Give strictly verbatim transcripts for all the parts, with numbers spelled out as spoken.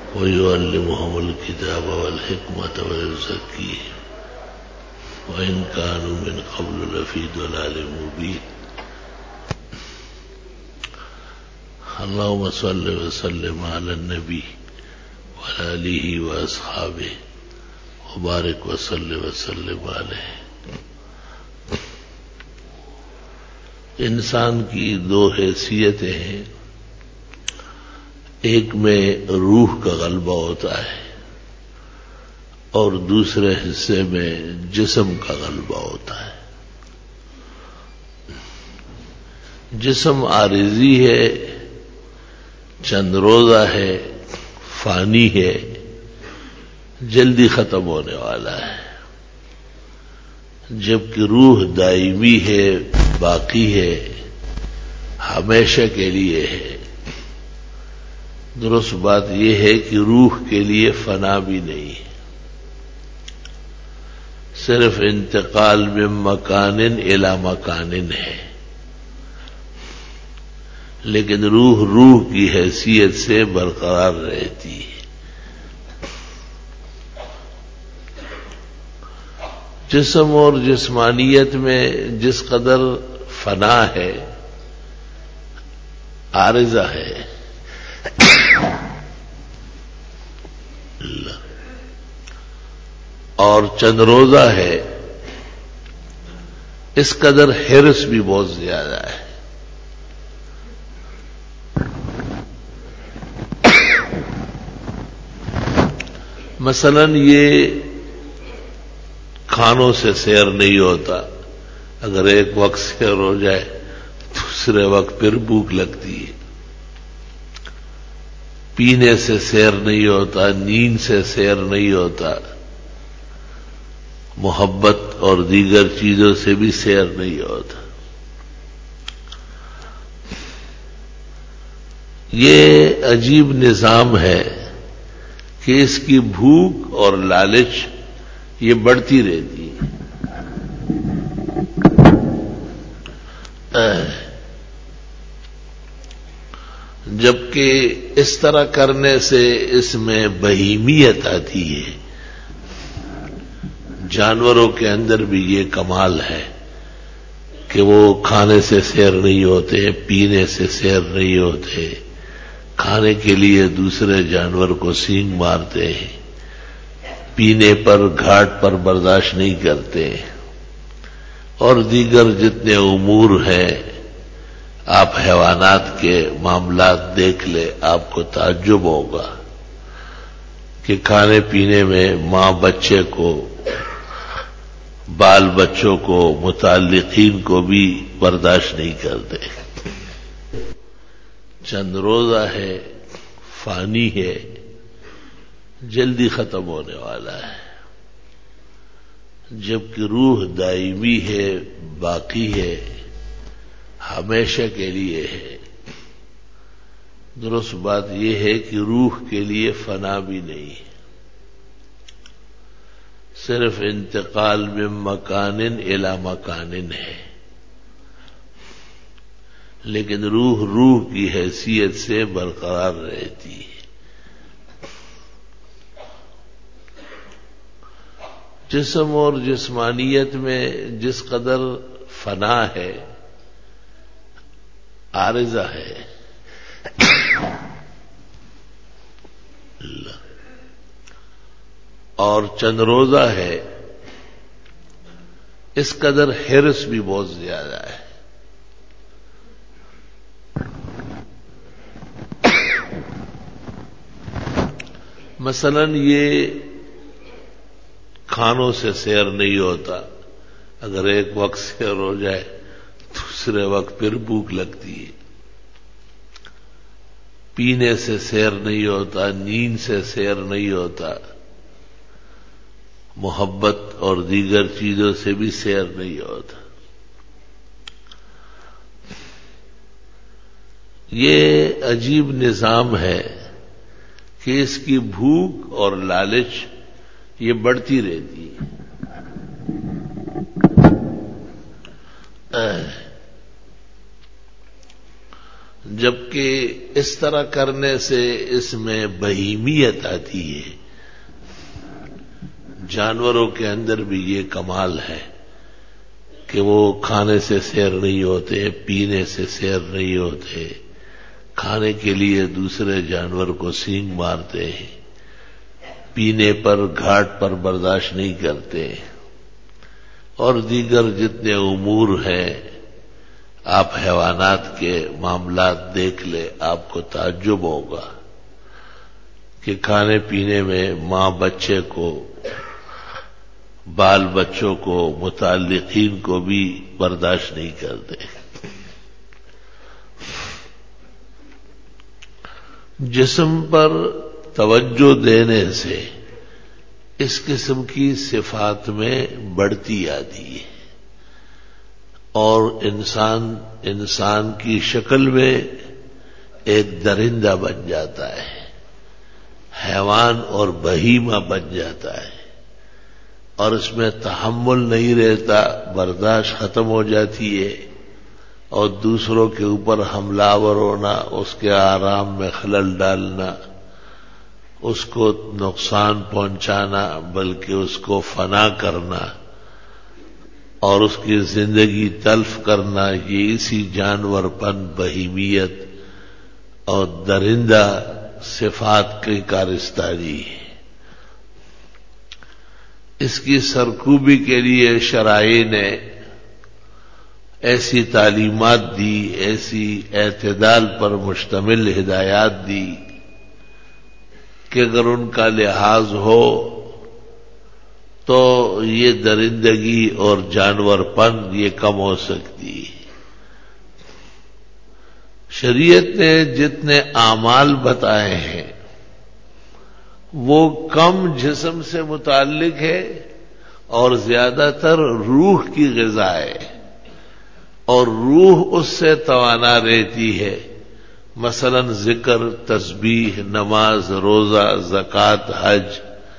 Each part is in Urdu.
وَيُعَلِّمُهُمُ الْكِتَابَ وَالْحِكْمَةَ وَيُزَكِّيهِمْ وَإِنْ كَانُوا مِنْ قَبْلُ لَفِي ضَلَالٍ مُبِينٍ. اللهم صل وسلم على النبي وعلى آله وأصحابه وبارك وسلم وسلم عليه. انسان کی دو حیثیتیں ہیں، ایک میں روح کا غلبہ ہوتا ہے اور دوسرے حصے میں جسم کا غلبہ ہوتا ہے. جسم عارضی ہے، چند روزہ ہے، فانی ہے، جلدی ختم ہونے والا ہے، جبکہ روح دائمی ہے، باقی ہے، ہمیشہ کے لیے ہے. درست بات یہ ہے کہ روح کے لیے فنا بھی نہیں ہے، صرف انتقال من مکان الی مکان ہے، لیکن روح روح کی حیثیت سے برقرار رہتی ہے. جسم اور جسمانیت میں جس قدر فنا ہے، عارضہ ہے، اور چند روزہ ہے، اس قدر حرص بھی بہت زیادہ ہے. مثلا یہ کھانوں سے سیر نہیں ہوتا، اگر ایک وقت سیر ہو جائے دوسرے وقت پھر بھوک لگتی ہے. پینے سے سیر نہیں ہوتا، نیند سے سیر نہیں ہوتا، محبت اور دیگر چیزوں سے بھی سیر نہیں ہوتا. یہ عجیب نظام ہے کہ اس کی بھوک اور لالچ یہ بڑھتی رہتی ہے. جبکہ اس طرح کرنے سے اس میں بہیمیت آتی ہے. جانوروں کے اندر بھی یہ کمال ہے کہ وہ کھانے سے سیر نہیں ہوتے، پینے سے سیر نہیں ہوتے، کھانے کے لیے دوسرے جانور کو سینگ مارتے ہیں، پینے پر گھاٹ پر برداشت نہیں کرتے، اور دیگر جتنے امور ہیں. آپ حیوانات کے معاملات دیکھ لیں، آپ کو تعجب ہوگا کہ کھانے پینے میں ماں بچے کو، بال بچوں کو، متعلقین کو بھی برداشت نہیں کرتے. چند روزہ ہے، فانی ہے، جلدی ختم ہونے والا ہے، جبکہ روح دائمی ہے، باقی ہے، ہمیشہ کے لیے ہے. درست بات یہ ہے کہ روح کے لیے فنا بھی نہیں ہے، صرف انتقال من مکان الی مکان ہے، لیکن روح روح کی حیثیت سے برقرار رہتی ہے. جسم اور جسمانیت میں جس قدر فنا ہے، عارضہ ہے، اور چند روزہ ہے، اس قدر حرص بھی بہت زیادہ ہے. مثلا یہ کھانوں سے سیر نہیں ہوتا، اگر ایک وقت سیر ہو جائے دوسرے وقت پھر بھوک لگتی ہے. پینے سے سیر نہیں ہوتا، نیند سے سیر نہیں ہوتا، محبت اور دیگر چیزوں سے بھی سیر نہیں ہوتا. یہ عجیب نظام ہے کہ اس کی بھوک اور لالچ یہ بڑھتی رہتی ہے. جبکہ اس طرح کرنے سے اس میں بہیمیت آتی ہے. جانوروں کے اندر بھی یہ کمال ہے کہ وہ کھانے سے سیر نہیں ہوتے، پینے سے سیر نہیں ہوتے، کھانے کے لیے دوسرے جانور کو سینگ مارتے ہیں، پینے پر گھاٹ پر برداشت نہیں کرتے، اور دیگر جتنے امور ہیں. آپ حیوانات کے معاملات دیکھ لیں، آپ کو تعجب ہوگا کہ کھانے پینے میں ماں بچے کو، بال بچوں کو، متعلقین کو بھی برداشت نہیں کرتے. جسم پر توجہ دینے سے اس قسم کی صفات میں بڑھتی آتی ہے، اور انسان انسان کی شکل میں ایک درندہ بن جاتا ہے، حیوان اور بہیمہ بن جاتا ہے، اور اس میں تحمل نہیں رہتا، برداشت ختم ہو جاتی ہے، اور دوسروں کے اوپر حملہ آور ہونا، اس کے آرام میں خلل ڈالنا، اس کو نقصان پہنچانا، بلکہ اس کو فنا کرنا اور اس کی زندگی تلف کرنا، یہ اسی جانور پن، بہیمیت اور درندہ صفات کی کارستاری ہے. اس کی سرکوبی کے لیے شرائع نے ایسی تعلیمات دی، ایسی اعتدال پر مشتمل ہدایات دی کہ اگر ان کا لحاظ ہو تو یہ درندگی اور جانور پن یہ کم ہو سکتی ہے. شریعت نے جتنے اعمال بتائے ہیں وہ کم جسم سے متعلق ہے اور زیادہ تر روح کی غذا ہے، اور روح اس سے توانا رہتی ہے. مثلا ذکر، تسبیح، نماز، روزہ، زکوٰۃ، حج،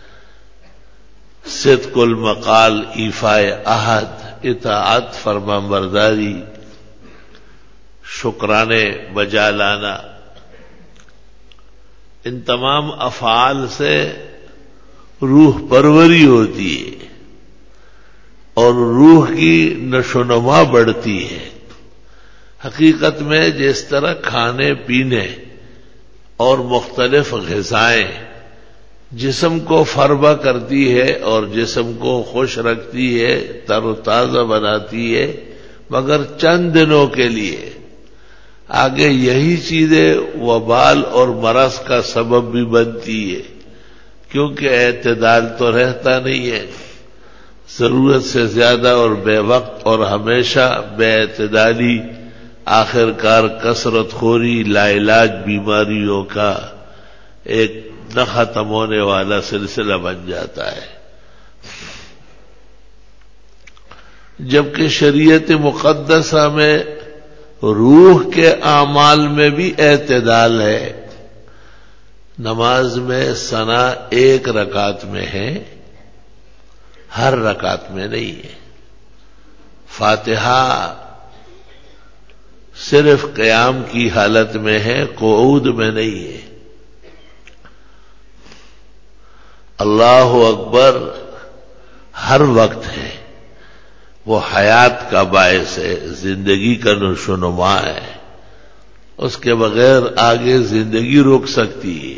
صدق المقال، ایفاء عہد، اطاعت، فرما برداری، شکرانے بجا لانا، ان تمام افعال سے روح پروری ہوتی ہے اور روح کی نشو و نما بڑھتی ہے. حقیقت میں جس طرح کھانے پینے اور مختلف غذائیں جسم کو فربہ کرتی ہے اور جسم کو خوش رکھتی ہے، تر و تازہ بناتی ہے، مگر چند دنوں کے لیے، آگے یہی چیزیں وبال اور مرض کا سبب بھی بنتی ہے، کیونکہ اعتدال تو رہتا نہیں ہے. ضرورت سے زیادہ اور بے وقت اور ہمیشہ بے اعتدالی آخر کار کثرت خوری لا علاج بیماریوں کا ایک نہ ختم ہونے والا سلسلہ بن جاتا ہے. جبکہ شریعت مقدسہ میں روح کے اعمال میں بھی اعتدال ہے. نماز میں ثنا ایک رکعت میں ہے، ہر رکعت میں نہیں ہے. فاتحہ صرف قیام کی حالت میں ہے، قعود میں نہیں ہے. اللہ اکبر ہر وقت ہے، وہ حیات کا باعث ہے، زندگی کا نشو و نما ہے، اس کے بغیر آگے زندگی روک سکتی ہے.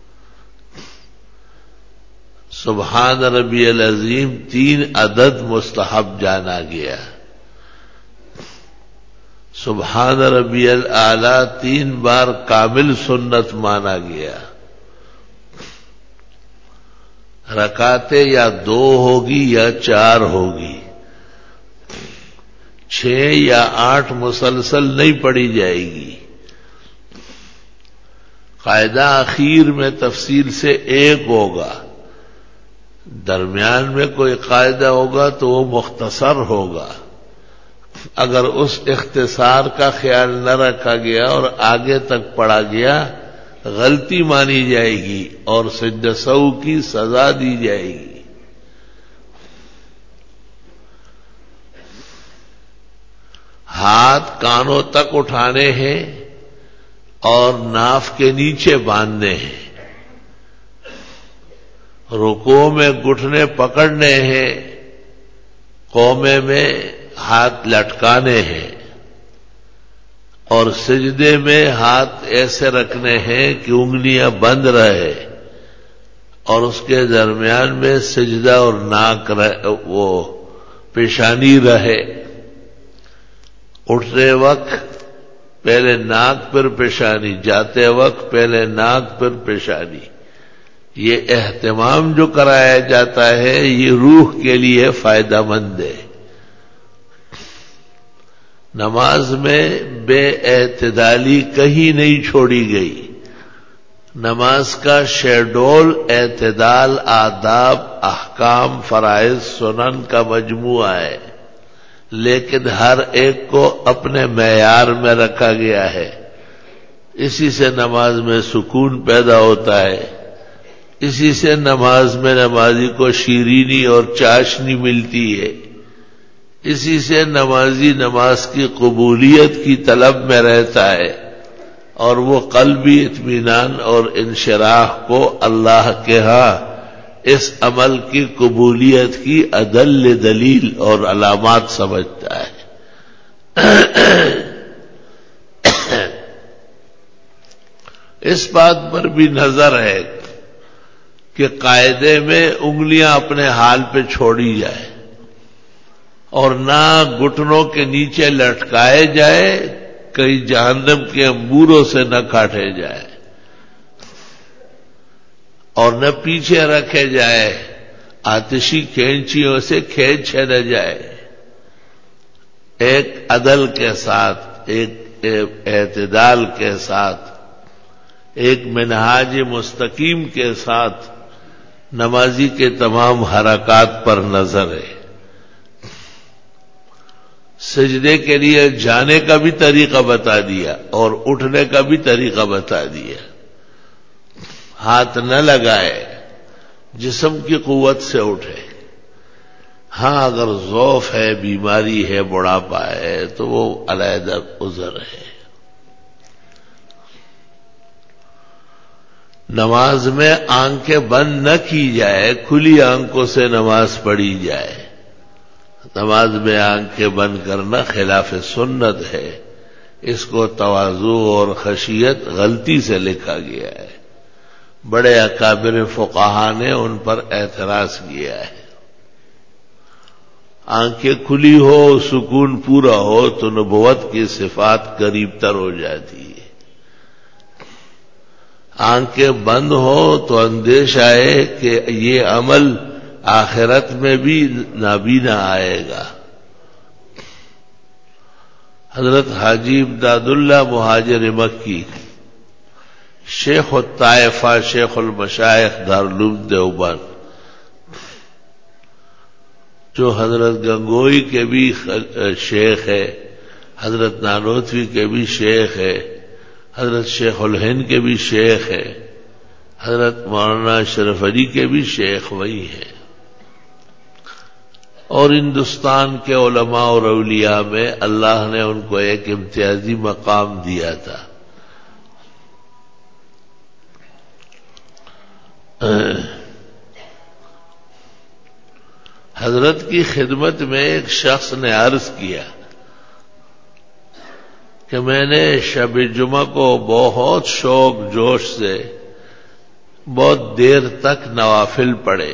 سبحان ربی العظیم تین عدد مستحب جانا گیا، سبحان ربی الاعلی تین بار کامل سنت مانا گیا. رکعتیں یا دو ہوگی یا چار ہوگی، چھ یا آٹھ مسلسل نہیں پڑھی جائے گی. قاعدہ اخیر میں تفصیل سے ایک ہوگا، درمیان میں کوئی قاعدہ ہوگا تو وہ مختصر ہوگا. اگر اس اختصار کا خیال نہ رکھا گیا اور آگے تک پڑھا گیا، غلطی مانی جائے گی اور سجدہ سہو کی سزا دی جائے گی. ہاتھ کانوں تک اٹھانے ہیں اور ناف کے نیچے باندھنے ہیں، رکوع میں گھٹنے پکڑنے ہیں، قومے میں ہاتھ لٹکانے ہیں، اور سجدے میں ہاتھ ایسے رکھنے ہیں کہ انگلیاں بند رہے اور اس کے درمیان میں سجدہ اور ناک رہے، وہ پیشانی رہے۔ اٹھتے وقت پہلے ناک پھر پیشانی، جاتے وقت پہلے ناک پھر پیشانی۔ یہ اہتمام جو کرایا جاتا ہے یہ روح کے لیے فائدہ مند ہے۔ نماز میں بے اعتدالی کہیں نہیں چھوڑی گئی۔ نماز کا شیڈول اعتدال، آداب، احکام، فرائض، سنن کا مجموعہ ہے، لیکن ہر ایک کو اپنے معیار میں رکھا گیا ہے۔ اسی سے نماز میں سکون پیدا ہوتا ہے، اسی سے نماز میں نمازی کو شیرینی اور چاشنی ملتی ہے، اسی سے نمازی نماز کی قبولیت کی طلب میں رہتا ہے، اور وہ قلبی اطمینان اور انشراح کو اللہ کے ہاں اس عمل کی قبولیت کی ادل دلیل اور علامات سمجھتا ہے۔ اس بات پر بھی نظر ہے کہ قاعدے میں انگلیاں اپنے حال پہ چھوڑی جائے اور نہ گھٹنوں کے نیچے لٹکائے جائے، کئی جہنم کے انگوروں سے نہ کاٹے جائے، اور نہ پیچھے رکھے جائے، آتشی کینچیوں سے کھینچے نہ جائے۔ ایک عدل کے ساتھ، ایک اعتدال کے ساتھ، ایک منہاج مستقیم کے ساتھ نمازی کے تمام حرکات پر نظر ہے۔ سجدے کے لیے جانے کا بھی طریقہ بتا دیا اور اٹھنے کا بھی طریقہ بتا دیا۔ ہاتھ نہ لگائے، جسم کی قوت سے اٹھے۔ ہاں اگر ضعف ہے، بیماری ہے، بڑھاپا ہے تو وہ علیحدہ عذر ہے۔ نماز میں آنکھیں بند نہ کی جائے، کھلی آنکھوں سے نماز پڑھی جائے۔ نماز میں آنکھیں بند کرنا خلاف سنت ہے، اس کو تواضع اور خشیت غلطی سے لکھا گیا ہے۔ بڑے اکابر فقہا نے ان پر اعتراض کیا ہے۔ آنکھیں کھلی ہو، سکون پورا ہو تو نبوت کی صفات قریب تر ہو جاتی ہے۔ آنکھیں بند ہو تو اندیشہ ہے کہ یہ عمل آخرت میں بھی نابینا آئے گا۔ حضرت حاجی امداد اللہ مہاجر مکی، شیخ الطائفہ، شیخ المشائخ دارالعلوم دیوبند، جو حضرت گنگوئی کے بھی شیخ ہے، حضرت نانوتوی کے بھی شیخ ہے، حضرت شیخ الہند کے بھی شیخ ہے، حضرت مولانا اشرف علی کے بھی شیخ وہی ہیں، اور ہندوستان کے علماء اور اولیاء میں اللہ نے ان کو ایک امتیازی مقام دیا تھا۔ حضرت کی خدمت میں ایک شخص نے عرض کیا کہ میں نے شب جمعہ کو بہت شوق جوش سے بہت دیر تک نوافل پڑھے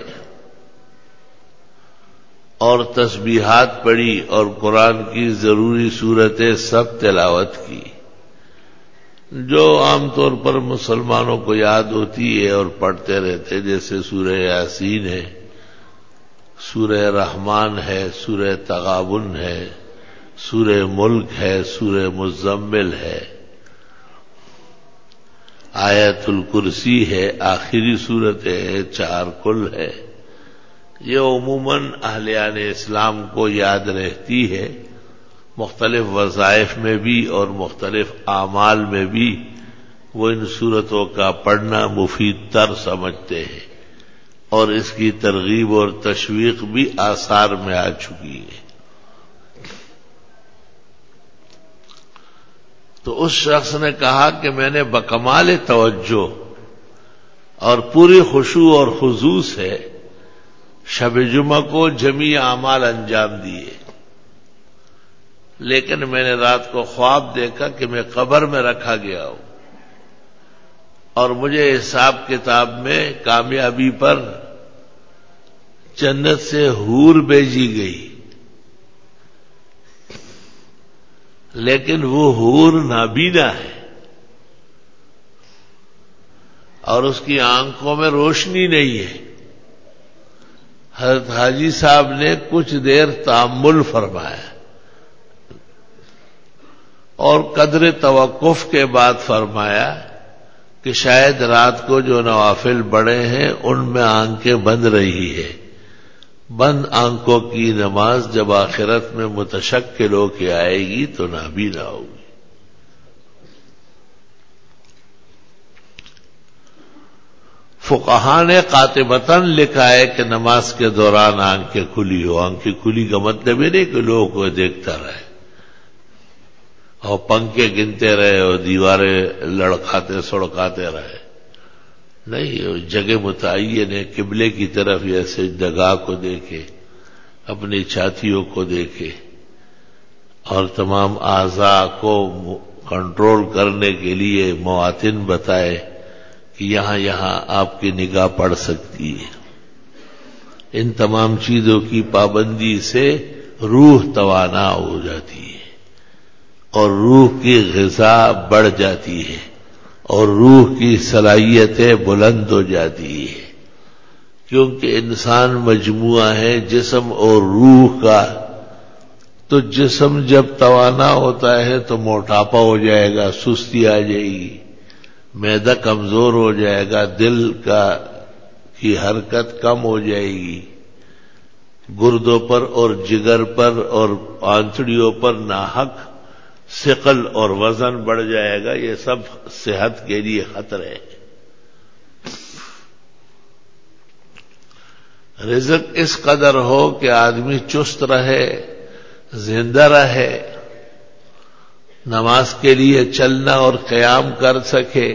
اور تسبیحات پڑھی اور قرآن کی ضروری صورتیں سب تلاوت کی، جو عام طور پر مسلمانوں کو یاد ہوتی ہے اور پڑھتے رہتے، جیسے سورہ یاسین ہے، سورہ رحمان ہے، سورہ تغابن ہے، سورہ ملک ہے، سورہ مزمل ہے، آیت الکرسی ہے، آخری صورت ہے، چار کل ہے۔ یہ عموماً اہلیان اسلام کو یاد رہتی ہے، مختلف وظائف میں بھی اور مختلف اعمال میں بھی وہ ان صورتوں کا پڑھنا مفید تر سمجھتے ہیں، اور اس کی ترغیب اور تشویق بھی آثار میں آ چکی ہے۔ تو اس شخص نے کہا کہ میں نے بکمال توجہ اور پوری خشوع اور خضوع سے شب جمعہ کو جمیع اعمال انجام دیے، لیکن میں نے رات کو خواب دیکھا کہ میں قبر میں رکھا گیا ہوں اور مجھے حساب کتاب میں کامیابی پر جنت سے حور بھیجی گئی، لیکن وہ حور نابینا ہے اور اس کی آنکھوں میں روشنی نہیں ہے۔ حضرت حاجی صاحب نے کچھ دیر تأمل فرمایا اور قدر توقف کے بعد فرمایا کہ شاید رات کو جو نوافل بڑے ہیں ان میں آنکھیں بند رہی ہے، بند آنکھوں کی نماز جب آخرت میں متشکل ہو کے آئے گی تو نابینا ہوگی۔ فقہا نے قاطبتاً لکھا ہے کہ نماز کے دوران آنکھیں کھلی ہو۔ آنکھیں کھلی کا مطلب یہ نہیں کہ لوگوں کو دیکھتا رہے اور پنکھے گنتے رہے اور دیواریں لڑکاتے سڑکاتے رہے، نہیں، جگہ متعین ہے، قبلے کی طرف یا سجدگاہ کو دیکھے، اپنی چھاتیوں کو دیکھے اور تمام اعضاء کو کنٹرول کرنے کے لیے مواطن بتائے کہ یہاں یہاں آپ کی نگاہ پڑ سکتی ہے۔ ان تمام چیزوں کی پابندی سے روح توانا ہو جاتی ہے اور روح کی غذا بڑھ جاتی ہے اور روح کی صلاحیتیں بلند ہو جاتی ہے، کیونکہ انسان مجموعہ ہے جسم اور روح کا۔ تو جسم جب توانا ہوتا ہے تو موٹاپا ہو جائے گا، سستی آ جائے گی، معدہ کمزور ہو جائے گا، دل کا کی حرکت کم ہو جائے گی، گردوں پر اور جگر پر اور آنتڑیوں پر ناحق ثقل اور وزن بڑھ جائے گا۔ یہ سب صحت کے لیے خطرے ہے۔ رزق اس قدر ہو کہ آدمی چست رہے، زندہ رہے، نماز کے لیے چلنا اور قیام کر سکے،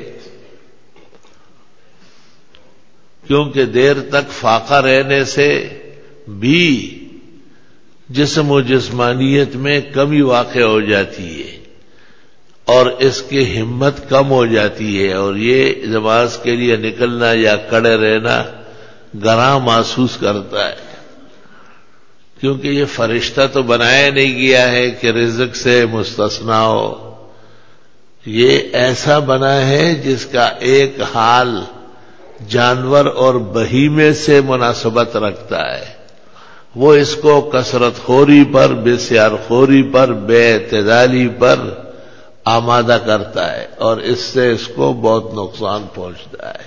کیونکہ دیر تک فاقہ رہنے سے بھی جسم و جسمانیت میں کمی واقع ہو جاتی ہے اور اس کی ہمت کم ہو جاتی ہے اور یہ نماز کے لیے نکلنا یا کڑے رہنا گراں محسوس کرتا ہے، کیونکہ یہ فرشتہ تو بنایا نہیں گیا ہے کہ رزق سے مستثنا ہو، یہ ایسا بنا ہے جس کا ایک حال جانور اور بہیمے سے مناسبت رکھتا ہے، وہ اس کو کثرت خوری پر، بسیار خوری پر، بے اعتدالی پر آمادہ کرتا ہے اور اس سے اس کو بہت نقصان پہنچتا ہے۔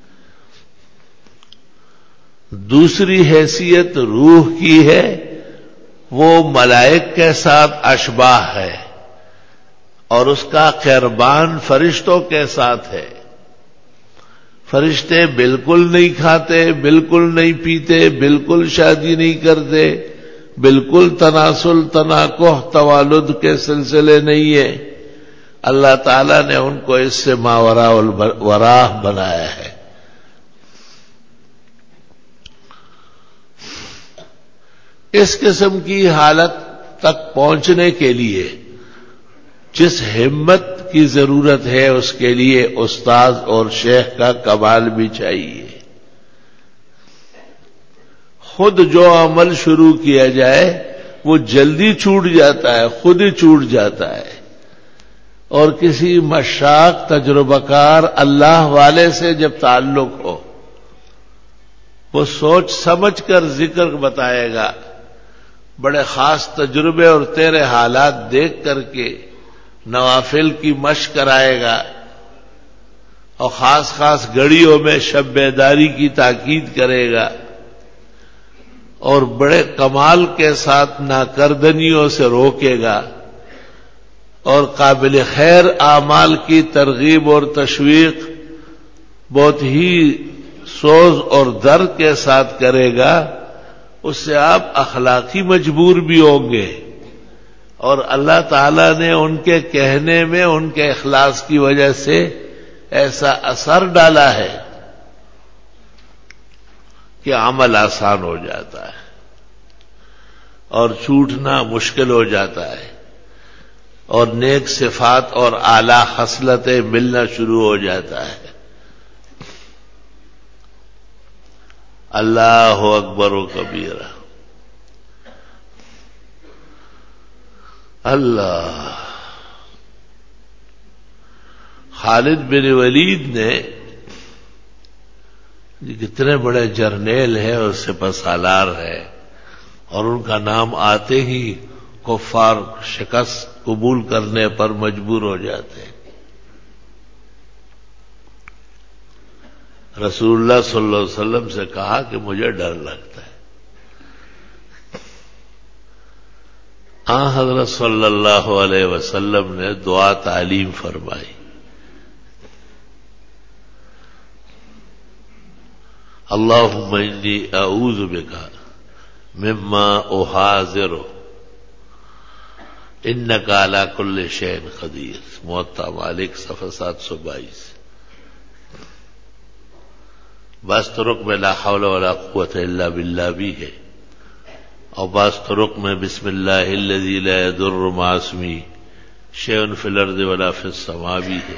دوسری حیثیت روح کی ہے، وہ ملائک کے ساتھ اشباہ ہے اور اس کا قربان فرشتوں کے ساتھ ہے۔ فرشتے بالکل نہیں کھاتے، بالکل نہیں پیتے، بالکل شادی نہیں کرتے، بالکل تناسل تناکح توالد کے سلسلے نہیں ہے۔ اللہ تعالیٰ نے ان کو اس سے ماوراء الوراء بنایا ہے۔ اس قسم کی حالت تک پہنچنے کے لیے جس ہمت کی ضرورت ہے اس کے لیے استاد اور شیخ کا کمال بھی چاہیے۔ خود جو عمل شروع کیا جائے وہ جلدی چھوٹ جاتا ہے، خود ہی چھوٹ جاتا ہے، اور کسی مشاق تجربہ کار اللہ والے سے جب تعلق ہو وہ سوچ سمجھ کر ذکر بتائے گا، بڑے خاص تجربے اور تیرے حالات دیکھ کر کے نوافل کی مشق کرائے گا اور خاص خاص گھڑیوں میں شب بیداری کی تاکید کرے گا اور بڑے کمال کے ساتھ ناکردنیوں سے روکے گا اور قابل خیر اعمال کی ترغیب اور تشویق بہت ہی سوز اور درد کے ساتھ کرے گا۔ اس سے آپ اخلاقی مجبور بھی ہوں گے اور اللہ تعالی نے ان کے کہنے میں ان کے اخلاص کی وجہ سے ایسا اثر ڈالا ہے کہ عمل آسان ہو جاتا ہے اور چھوٹنا مشکل ہو جاتا ہے اور نیک صفات اور اعلی خصلتیں ملنا شروع ہو جاتا ہے. اللہ اکبر و کبیرہ. اللہ. خالد بن ولید نے کتنے بڑے جرنیل ہیں اور سپہ سالار ہے اور ان کا نام آتے ہی کفار شکست قبول کرنے پر مجبور ہو جاتے ہیں. رسول اللہ صلی اللہ علیہ وسلم سے کہا کہ مجھے ڈر لگتا ہے. آن حضرت صلی اللہ علیہ وسلم نے دعا تعلیم فرمائی. اللہم انی اعوذ بک مما احاذر انک علی کل شیء قدیر. موطا مالک صفحہ سات سو بائیس. بعض طرق میں لا حول ولا قوت الا باللہ بھی ہے اور بعض طرق میں بسم اللہ الذی لا یضر مع اسمہ شیء فی الارض ولا فی السماء بھی ہے.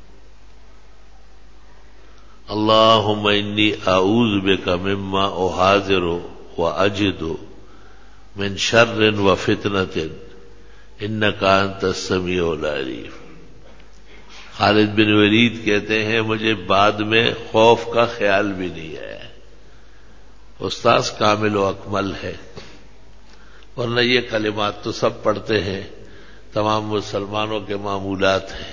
اللہم انی اعوذ بک مما احاذر واجد من شر وفتنۃ انک انت السمیع العلیم. خالد بن ولید کہتے ہیں مجھے بعد میں خوف کا خیال بھی نہیں آیا. استاذ کامل و اکمل ہے ورنہ یہ کلمات تو سب پڑھتے ہیں، تمام مسلمانوں کے معمولات ہیں.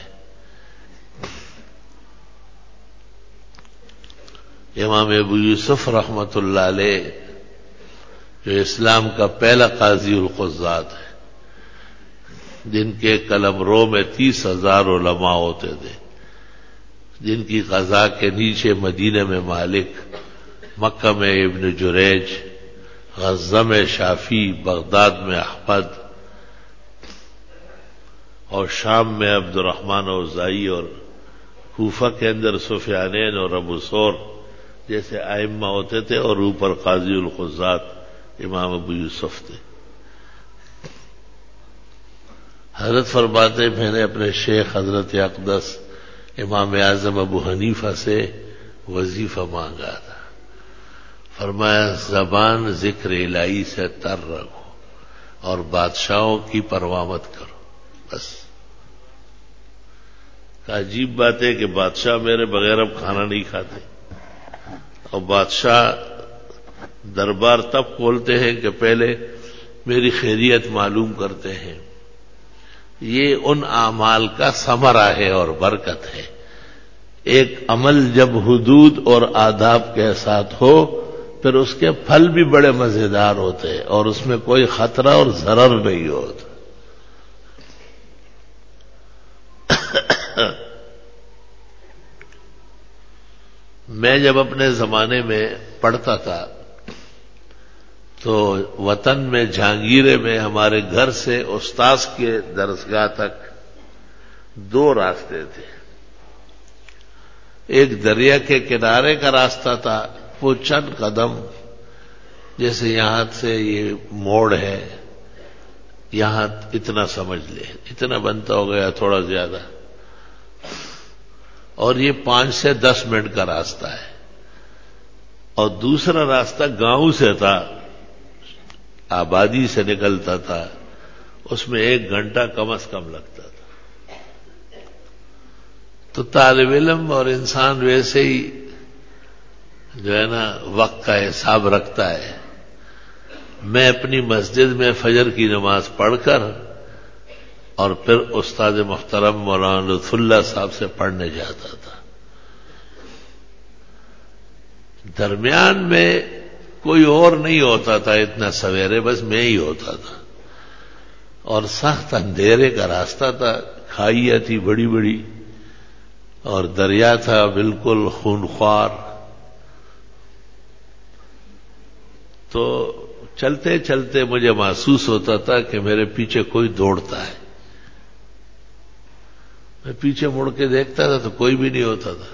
امام ابو یوسف رحمت اللہ علیہ جو اسلام کا پہلا قاضی القضات ہے، جن کے قلم رو میں تیس ہزار علماء ہوتے تھے، جن کی قضا کے نیچے مدینہ میں مالک، مکہ میں ابن جریج، غزہ میں شافی، بغداد میں احمد اور شام میں عبد الرحمن اوزائی اور کوفہ کے اندر سفیانین اور ابو ثور جیسے ائمہ ہوتے تھے اور اوپر قاضی القضات امام ابو یوسف تھے. حضرت فرماتے میں نے اپنے شیخ حضرت اقدس امام اعظم ابو حنیفہ سے وظیفہ مانگا تھا. فرمایا زبان ذکر الہی سے تر رکھو اور بادشاہوں کی پرواہ مت کرو. بس عجیب بات ہے کہ بادشاہ میرے بغیر اب کھانا نہیں کھاتے اور بادشاہ دربار تب کھولتے ہیں کہ پہلے میری خیریت معلوم کرتے ہیں. یہ ان اعمال کا ثمرہ ہے اور برکت ہے. ایک عمل جب حدود اور آداب کے ساتھ ہو پھر اس کے پھل بھی بڑے مزیدار ہوتے ہیں اور اس میں کوئی خطرہ اور ضرر نہیں ہوتا. میں جب اپنے زمانے میں پڑھتا تھا تو وطن میں جہانگیرے میں ہمارے گھر سے استاذ کے درسگاہ تک دو راستے تھے. ایک دریا کے کنارے کا راستہ تھا، وہ چند قدم، جیسے یہاں سے یہ موڑ ہے، یہاں اتنا سمجھ لے، اتنا بنتا ہو گیا تھوڑا زیادہ، اور یہ پانچ سے دس منٹ کا راستہ ہے. اور دوسرا راستہ گاؤں سے تھا، آبادی سے نکلتا تھا، اس میں ایک گھنٹہ کم از کم لگتا تھا. تو طالب علم اور انسان ویسے ہی جو ہے نا وقت کا حساب رکھتا ہے. میں اپنی مسجد میں فجر کی نماز پڑھ کر اور پھر استاد محترم مولانا لطف اللہ صاحب سے پڑھنے جاتا تھا. درمیان میں کوئی اور نہیں ہوتا تھا اتنا سویرے، بس میں ہی ہوتا تھا اور سخت اندھیرے کا راستہ تھا، کھائیاں تھی بڑی بڑی اور دریا تھا بالکل خونخوار. تو چلتے چلتے مجھے محسوس ہوتا تھا کہ میرے پیچھے کوئی دوڑتا ہے. میں پیچھے مڑ کے دیکھتا تھا تو کوئی بھی نہیں ہوتا تھا،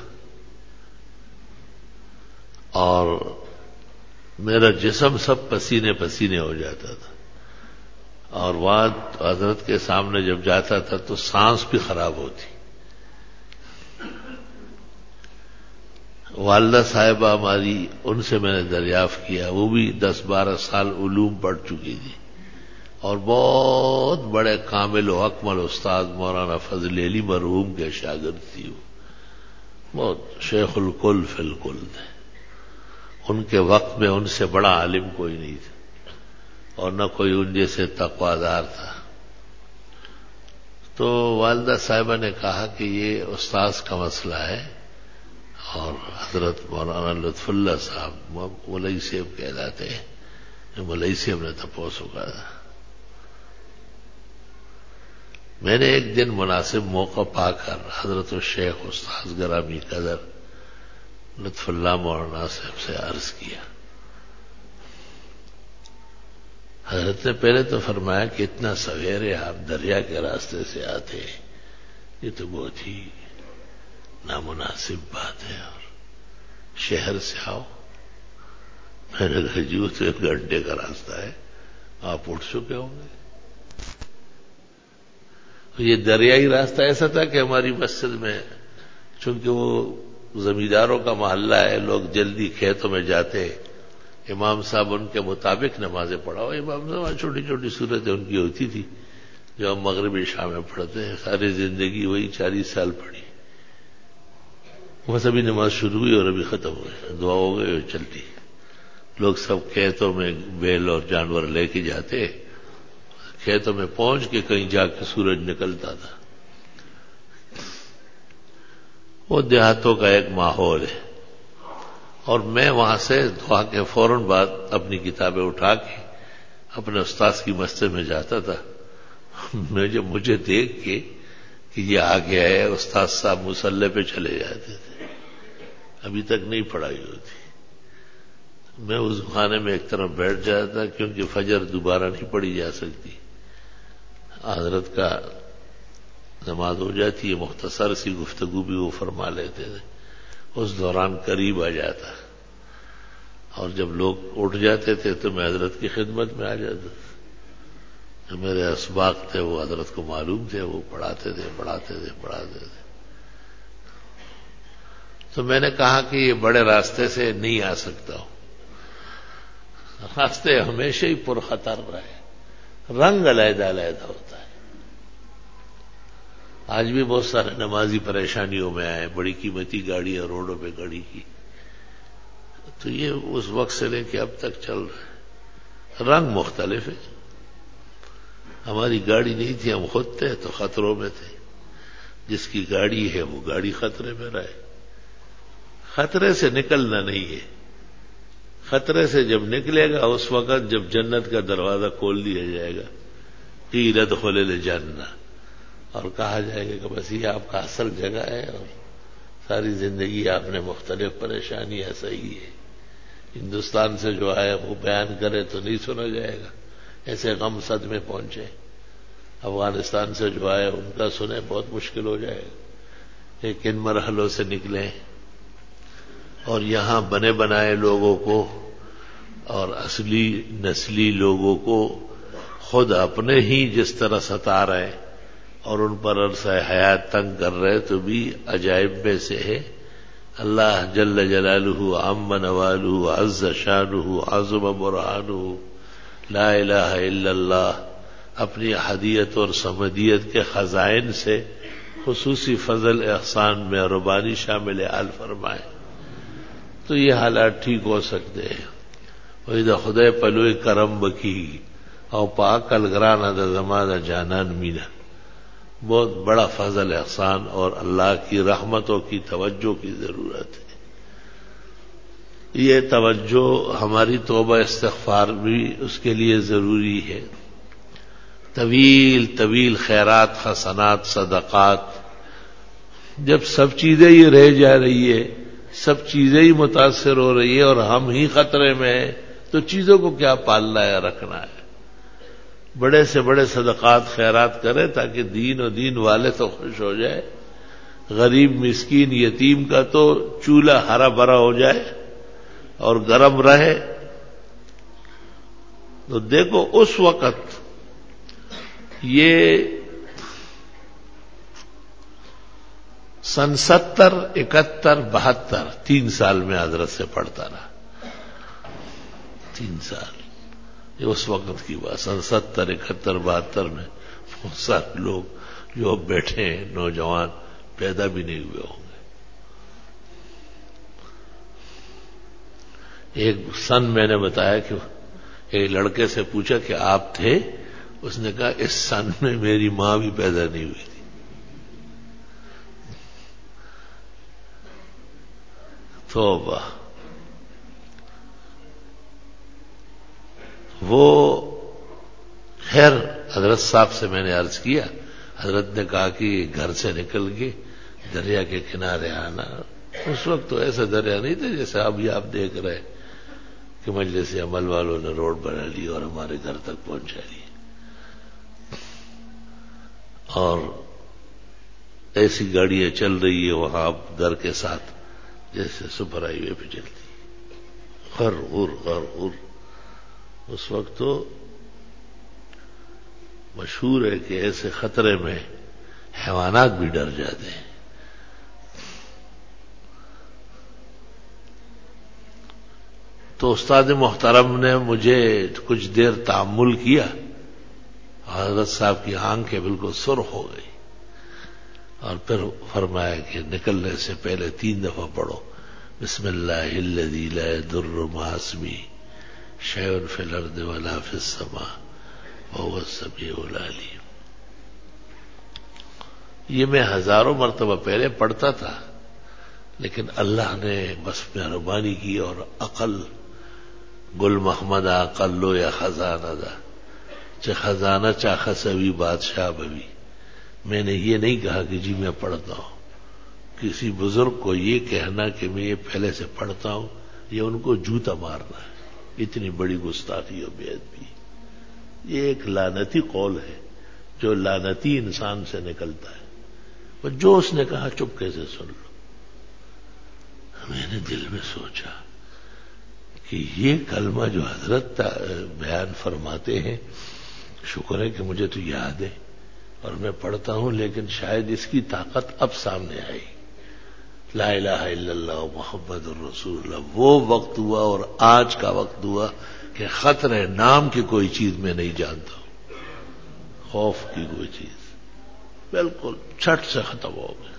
اور میرا جسم سب پسینے پسینے ہو جاتا تھا. اور وہاں حضرت کے سامنے جب جاتا تھا تو سانس بھی خراب ہوتی. والدہ صاحبہ ہماری، ان سے میں نے دریافت کیا، وہ بھی دس بارہ سال علوم پڑھ چکی تھی اور بہت بڑے کامل و اکمل استاد مولانا فضل علی مرحوم کے شاگرد تھی. وہ بہت شیخ الکل فی الکل تھے. ان کے وقت میں ان سے بڑا عالم کوئی نہیں تھا اور نہ کوئی ان جیسے تقویدار تھا. تو والدہ صاحبہ نے کہا کہ یہ استاذ کا مسئلہ ہے، اور حضرت مولانا لطف اللہ صاحب مولئی صاحب کہلاتے ہیں، مولئی صاحب نے تپوسو کا تھا. میں نے ایک دن مناسب موقع پا کر حضرت الشیخ استاذ گرامی قدر لطف اللہ مولانا صاحب سے عرض کیا. حضرت نے پہلے تو فرمایا کہ اتنا سویرے آپ دریا کے راستے سے آتے ہیں، یہ تو بہت ہی نامناسب بات ہے، اور شہر سے آؤ. میں نے کہا جو تو ایک گھنٹے کا راستہ ہے، آپ اٹھ چکے ہوں گے. یہ دریائی راستہ ایسا تھا کہ ہماری مسجد میں، چونکہ وہ زمینداروں کا محلہ ہے، لوگ جلدی کھیتوں میں جاتے، امام صاحب ان کے مطابق نمازیں پڑھاؤ. امام صاحب چھوٹی چھوٹی صورتیں ان کی ہوتی تھی جو ہم مغربی شام میں پڑھتے ہیں. ساری زندگی وہی چالیس سال پڑھی. بس ابھی نماز شروع ہوئی اور ابھی ختم ہوئی، دعا ہو گئی اور چلتی. لوگ سب کھیتوں میں بیل اور جانور لے کے جاتے، کھیتوں میں پہنچ کے کہیں جا کے سورج نکلتا تھا. وہ دیہاتوں کا ایک ماحول ہے. اور میں وہاں سے دعا کے فوراً بعد اپنی کتابیں اٹھا کے اپنے استاذ کی مسجد میں جاتا تھا. میں جب مجھے دیکھ کے کہ یہ آ گیا ہے، استاذ صاحب مصلی پہ چلے جاتے تھے، ابھی تک نہیں پڑھائی ہوتی. میں اس خانے میں ایک طرف بیٹھ جاتا تھا کیونکہ فجر دوبارہ نہیں پڑھی جا سکتی. حضرت کا نماز ہو جاتی ہے، مختصر سی گفتگو بھی وہ فرما لیتے تھے. اس دوران قریب آ جاتا، اور جب لوگ اٹھ جاتے تھے تو میں حضرت کی خدمت میں آ جاتا تھا. جو میرے اسباق تھے وہ حضرت کو معلوم تھے، وہ پڑھاتے تھے پڑھاتے تھے پڑھاتے تھے. تو میں نے کہا کہ یہ بڑے راستے سے نہیں آ سکتا ہوں. راستے ہمیشہ ہی پرخطر رہے، رنگ علیحدہ علیحدہ ہوتا ہے. آج بھی بہت سارے نمازی پریشانیوں میں آئے، بڑی قیمتی گاڑیاں روڈوں پہ کھڑی کی. تو یہ اس وقت سے لے کے اب تک چل رہا ہے. رنگ مختلف ہے. ہماری گاڑی نہیں تھی، ہم خود تھے تو خطروں میں تھے. جس کی گاڑی ہے وہ گاڑی خطرے میں رہے. خطرے سے نکلنا نہیں ہے. خطرے سے جب نکلے گا اس وقت جب جنت کا دروازہ کھول دیا جائے گا، قیل ادخل الجنہ، اور کہا جائے گا کہ بس یہ آپ کا اصل جگہ ہے، اور ساری زندگی آپ نے مختلف پریشانیاں سہی ہے. ہندوستان سے جو آیا وہ بیان کرے تو نہیں سنا جائے گا، ایسے غم صد میں پہنچے. افغانستان سے جو آئے ان کا سنے بہت مشکل ہو جائے گا. ایک ان مرحلوں سے نکلیں، اور یہاں بنے بنائے لوگوں کو اور اصلی نسلی لوگوں کو خود اپنے ہی جس طرح ستا رہے اور ان پر عرصہ حیات تنگ کر رہے، تو بھی عجائب میں سے ہے. اللہ جل جلالہ عم نوالہ عز شانہ عظم برہانہ لا الہ الا اللہ اپنی احدیت اور صمدیت کے خزائن سے خصوصی فضل احسان میں ربانی شامل حال فرمائے تو یہ حالات ٹھیک ہو سکتے ہیں. وَإِذَا خُدَے پلوئے کرم بکی اور پاکل گرانا دا زمانہ جانان مینا. بہت بڑا فضل احسان اور اللہ کی رحمتوں کی توجہ کی ضرورت ہے. یہ توجہ ہماری توبہ استغفار بھی اس کے لیے ضروری ہے. طویل طویل خیرات حسنات صدقات، جب سب چیزیں ہی رہ جا رہی ہے، سب چیزیں ہی متاثر ہو رہی ہے اور ہم ہی خطرے میں ہیں، تو چیزوں کو کیا پالنا ہے رکھنا ہے؟ بڑے سے بڑے صدقات خیرات کرے تاکہ دین و دین والے تو خوش ہو جائے، غریب مسکین یتیم کا تو چولہا ہرا بھرا ہو جائے اور گرم رہے۔ تو دیکھو اس وقت یہ سن ستر اکہتر بہتر تین سال میں حضرت سے پڑھتا رہا، تین سال، یہ اس وقت کی بات، سن ستر اکہتر بہتر میں بہت سارے لوگ جو اب بیٹھے ہیں نوجوان پیدا بھی نہیں ہوئے ہوں گے۔ ایک سن میں نے بتایا کہ ایک لڑکے سے پوچھا کہ آپ تھے؟ اس نے کہا اس سن میں میری ماں بھی پیدا نہیں ہوئی تھی۔ توبہ۔ وہ خیر حضرت صاحب سے میں نے عرض کیا، حضرت نے کہا کہ گھر سے نکل کے دریا کے کنارے آنا۔ اس وقت تو ایسا دریا نہیں تھا جیسے ابھی آپ دیکھ رہے کہ مجلس عمل والوں نے روڈ بنا لی اور ہمارے گھر تک پہنچا لی، اور ایسی گاڑیاں چل رہی ہے وہاں اب در کے ساتھ جیسے سپر ہائی وے پہ چلتی، غر غر غر غر۔ اس وقت تو مشہور ہے کہ ایسے خطرے میں حیوانات بھی ڈر جاتے ہیں۔ تو استاد محترم نے مجھے کچھ دیر تأمل کیا، حضرت صاحب کی آنکھیں بالکل سرخ ہو گئی، اور پھر فرمایا کہ نکلنے سے پہلے تین دفعہ پڑھو بسم اللہ الذی لا یضر مع اسمہ شیء فی الارض ولا فی السماء وهو السمیع العلیم۔ یہ میں ہزاروں مرتبہ پہلے پڑھتا تھا، لیکن اللہ نے بس مہربانی کی اور عقل گل محمد عقل لو یا خزانہ دا چاہے خزانہ چاہ خسوی بادشاہ بوی۔ میں نے یہ نہیں کہا کہ جی میں پڑھتا ہوں، کسی بزرگ کو یہ کہنا کہ میں یہ پہلے سے پڑھتا ہوں یہ ان کو جوتا مارنا ہے، اتنی بڑی گستاخی اور بے ادبی۔ یہ ایک لعنتی قول ہے جو لعنتی انسان سے نکلتا ہے، اور جو اس نے کہا چپکے سے سن لو۔ میں نے دل میں سوچا کہ یہ کلمہ جو حضرت بیان فرماتے ہیں، شکر ہے کہ مجھے تو یاد ہے اور میں پڑھتا ہوں، لیکن شاید اس کی طاقت اب سامنے آئی۔ لا الہ الا اللہ محمد الرسول اللہ، وہ وقت ہوا اور آج کا وقت ہوا کہ خطرے نام کی کوئی چیز میں نہیں جانتا ہوں، خوف کی کوئی چیز بالکل چھٹ سے ختم ہو گیا۔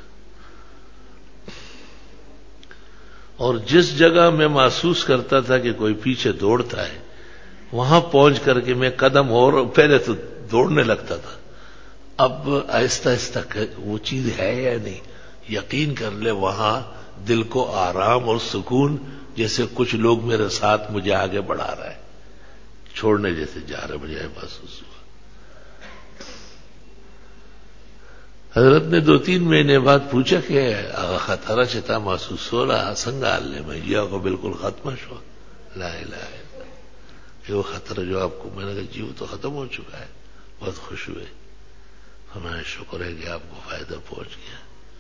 اور جس جگہ میں محسوس کرتا تھا کہ کوئی پیچھے دوڑتا ہے، وہاں پہنچ کر کے میں قدم اور پہلے تو دوڑنے لگتا تھا، اب آہستہ آہستہ وہ چیز ہے یا نہیں یقین کر لے، وہاں دل کو آرام اور سکون، جیسے کچھ لوگ میرے ساتھ مجھے آگے بڑھا رہا ہے، چھوڑنے جیسے جا رہے مجھے محسوس ہوا۔ حضرت نے دو تین مہینے بعد پوچھا کہ آغا خطرہ چتا محسوس ہو رہا سنگال نے میں یہ کو بالکل ختم شو لا الہ الا اللہ، یہ وہ خطرہ جو آپ کو، میں نے کہا جی وہ تو ختم ہو چکا ہے، بہت خوش ہوئے، ہمیں شکر ہے کہ آپ کو فائدہ پہنچ گیا۔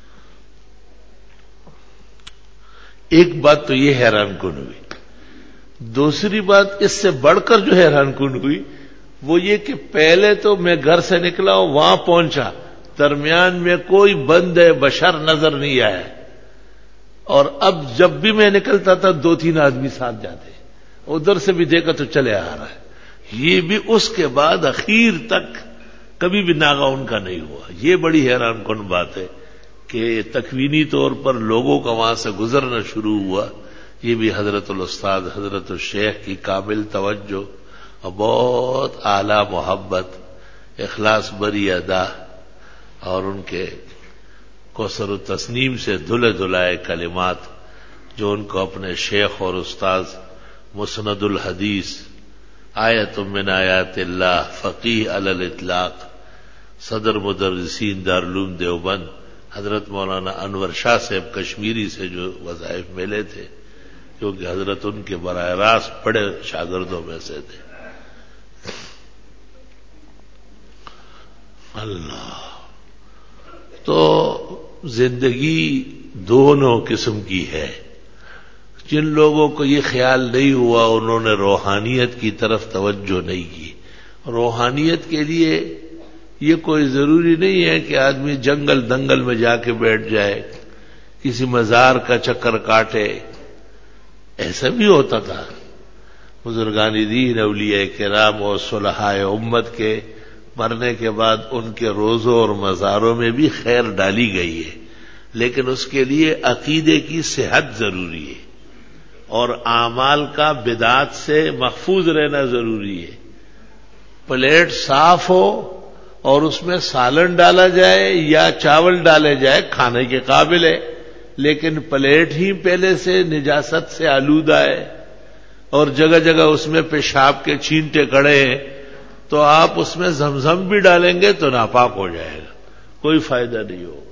ایک بات تو یہ حیران کن ہوئی، دوسری بات اس سے بڑھ کر جو حیران کن ہوئی وہ یہ کہ پہلے تو میں گھر سے نکلا ہوں، وہاں پہنچا، درمیان میں کوئی بند بشر نظر نہیں آیا، اور اب جب بھی میں نکلتا تھا دو تین آدمی ساتھ جاتے، ادھر سے بھی دیکھا تو چلے آ رہا ہے، یہ بھی اس کے بعد اخیر تک کبھی بھی ناغہ ان کا نہیں ہوا۔ یہ بڑی حیران کن بات ہے کہ تکوینی طور پر لوگوں کا وہاں سے گزرنا شروع ہوا، یہ بھی حضرت الاستاذ حضرت الشیخ کی کامل توجہ اور بہت اعلی محبت، اخلاص بری ادا، اور ان کے کوثر و تسنیم سے دھلے دھلائے کلمات جو ان کو اپنے شیخ اور استاذ مسند الحدیث آیت من آیات اللہ فقیہ علی الاطلاق صدر مدرسین دارالعلوم دیوبند حضرت مولانا انور شاہ صاحب کشمیری سے جو وظائف ملے تھے، کیونکہ حضرت ان کے براہ راست بڑے شاگردوں میں سے تھے. اللہ. تو زندگی دونوں قسم کی ہے. جن لوگوں کو یہ خیال نہیں ہوا انہوں نے روحانیت کی طرف توجہ نہیں کی. روحانیت کے لیے یہ کوئی ضروری نہیں ہے کہ آدمی جنگل دنگل میں جا کے بیٹھ جائے, کسی مزار کا چکر کاٹے. ایسا بھی ہوتا تھا. بزرگان دین, اولیاء کرام اور صلحاء امت کے مرنے کے بعد ان کے روزوں اور مزاروں میں بھی خیر ڈالی گئی ہے, لیکن اس کے لیے عقیدے کی صحت ضروری ہے اور اعمال کا بدعات سے محفوظ رہنا ضروری ہے. پلیٹ صاف ہو اور اس میں سالن ڈالا جائے یا چاول ڈالے جائے کھانے کے قابل ہے, لیکن پلیٹ ہی پہلے سے نجاست سے آلودہ ہے اور جگہ جگہ اس میں پیشاب کے چھینٹے کڑے ہیں, تو آپ اس میں زمزم بھی ڈالیں گے تو ناپاک ہو جائے گا, کوئی فائدہ نہیں ہوگا.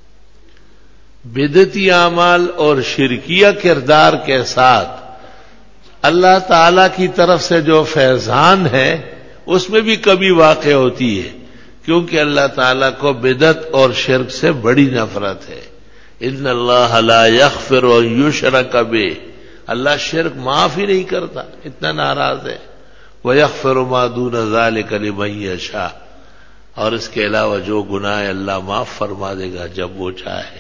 بدعتی اعمال اور شرکیہ کردار کے ساتھ اللہ تعالی کی طرف سے جو فیضان ہے اس میں بھی کبھی واقع ہوتی ہے, کیونکہ اللہ تعالیٰ کو بدعت اور شرک سے بڑی نفرت ہے. ان اللہ لا یغفر ان یشرک بہ, اللہ شرک معاف ہی نہیں کرتا, اتنا ناراض ہے. وَيَغْفِرُ مَا دُونَ ذَلِكَ لِمَن يَشَاءُ, اور اس کے علاوہ جو گناہ ہے اللہ معاف فرما دے گا جب وہ چاہے.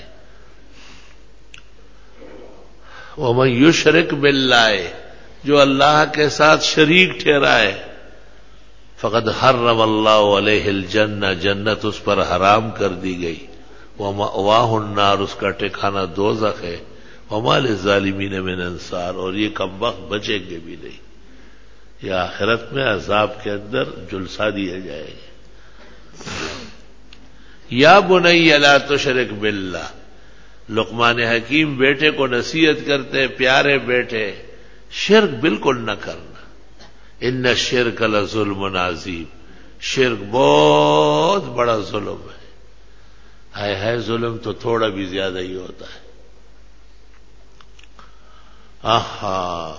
وَمَن يُشْرِكْ بِاللَّهِ, جو اللہ کے ساتھ شریک ٹھہرائے, فقد حرم اللہ علیہ الجنہ, جنت اس پر حرام کر دی گئی. وَمَأْوَاهُ النَّارُ, اس کا ٹھکانہ دوزخ ہے. وَمَا لِلظَّالِمِينَ مِنْ أَنصَارٍ, اور یہ کمبخت بچیں گے بھی نہیں, یا آخرت میں عذاب کے اندر جلسا دیا جائے گا. یا بنی لا تشرک باللہ, لقمان حکیم بیٹے کو نصیحت کرتے, پیارے بیٹے شرک بالکل نہ کرنا. ان الشرک لظلم عظیم, شرک بہت بڑا ظلم ہے. ہائے ہائے, ظلم تو تھوڑا بھی زیادہ ہی ہوتا ہے. آہا.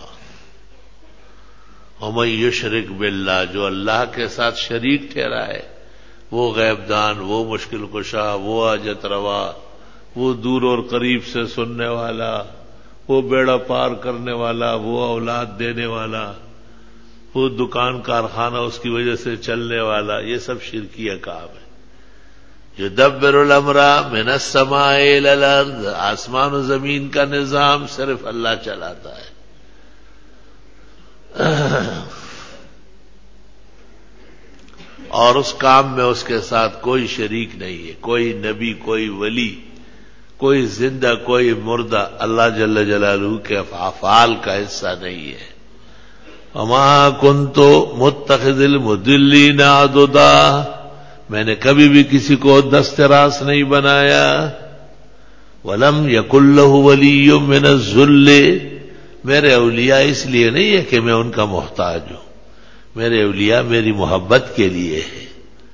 وَمَن یشرک باللہ, جو اللہ کے ساتھ شریک ٹھہرا ہے, وہ غیب دان, وہ مشکل کشا, وہ حاجت روا, وہ دور اور قریب سے سننے والا, وہ بیڑا پار کرنے والا, وہ اولاد دینے والا, وہ دکان کارخانہ اس کی وجہ سے چلنے والا, یہ سب شرکیہ کام ہے. یدبر الامر من السماء الی الارض, آسمان و زمین کا نظام صرف اللہ چلاتا ہے. اور اس کام میں اس کے ساتھ کوئی شریک نہیں ہے, کوئی نبی, کوئی ولی, کوئی زندہ, کوئی مردہ اللہ جل جلالہ کے افعال کا حصہ نہیں ہے. وما کنت متخذ المضلین عضدا, میں نے کبھی بھی کسی کو دست راست نہیں بنایا. ولم یکن لہ ولی من الذل, میرے اولیاء اس لیے نہیں ہے کہ میں ان کا محتاج ہوں, میرے اولیاء میری محبت کے لیے ہے.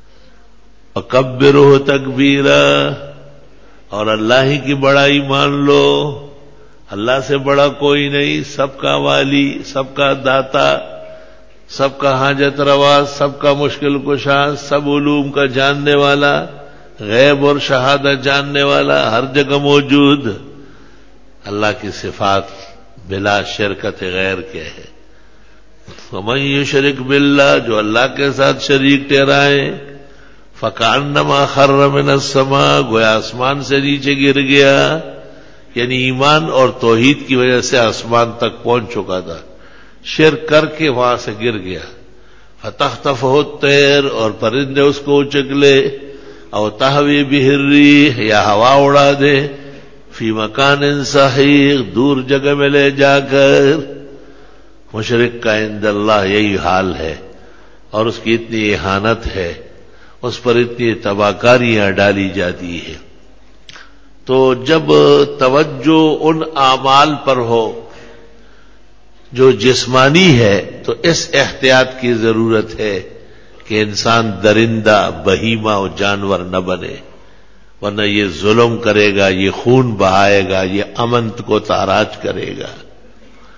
وکبرہ تکبیرا, اور اللہ ہی کی بڑائی مان لو, اللہ سے بڑا کوئی نہیں, سب کا والی, سب کا داتا, سب کا حاجت روا, سب کا مشکل کشا, سب علوم کا جاننے والا, غیب اور شہادت جاننے والا, ہر جگہ موجود. اللہ کی صفات بلا شرکت غیر کے ہے. ومن یشرک باللہ, جو اللہ کے ساتھ شریک ٹھہرائے, فکأنما خر من السماء, گویا آسمان سے نیچے گر گیا, یعنی ایمان اور توحید کی وجہ سے آسمان تک پہنچ چکا تھا, شرک کر کے وہاں سے گر گیا. فتخطفہ الطیر, اور پرندے اس کو اچک لے, او تہوی بہ الریح, یا ہوا اڑا دے, فی مکان سحیق, دور جگہ میں لے جا کر. مشرک کا عند اللہ یہی حال ہے, اور اس کی اتنی اہانت ہے, اس پر اتنی تباہکاریاں ڈالی جاتی ہے. تو جب توجہ ان اعمال پر ہو جو جسمانی ہے تو اس احتیاط کی ضرورت ہے کہ انسان درندہ, بہیمہ و جانور نہ بنے, ورنہ یہ ظلم کرے گا, یہ خون بہائے گا, یہ امن کو تاراج کرے گا.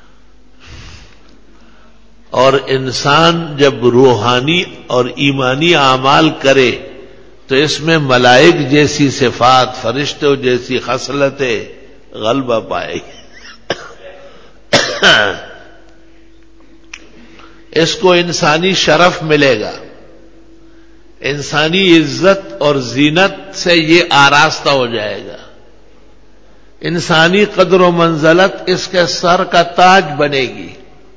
اور انسان جب روحانی اور ایمانی اعمال کرے تو اس میں ملائک جیسی صفات، فرشتوں جیسی خصلتیں غلبہ پائے گی. اس کو انسانی شرف ملے گا، انسانی عزت اور زینت سے یہ آراستہ ہو جائے گا، انسانی قدر و منزلت اس کے سر کا تاج بنے گی.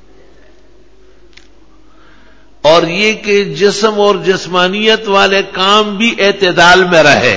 اور یہ کہ جسم اور جسمانیت والے کام بھی اعتدال میں رہے.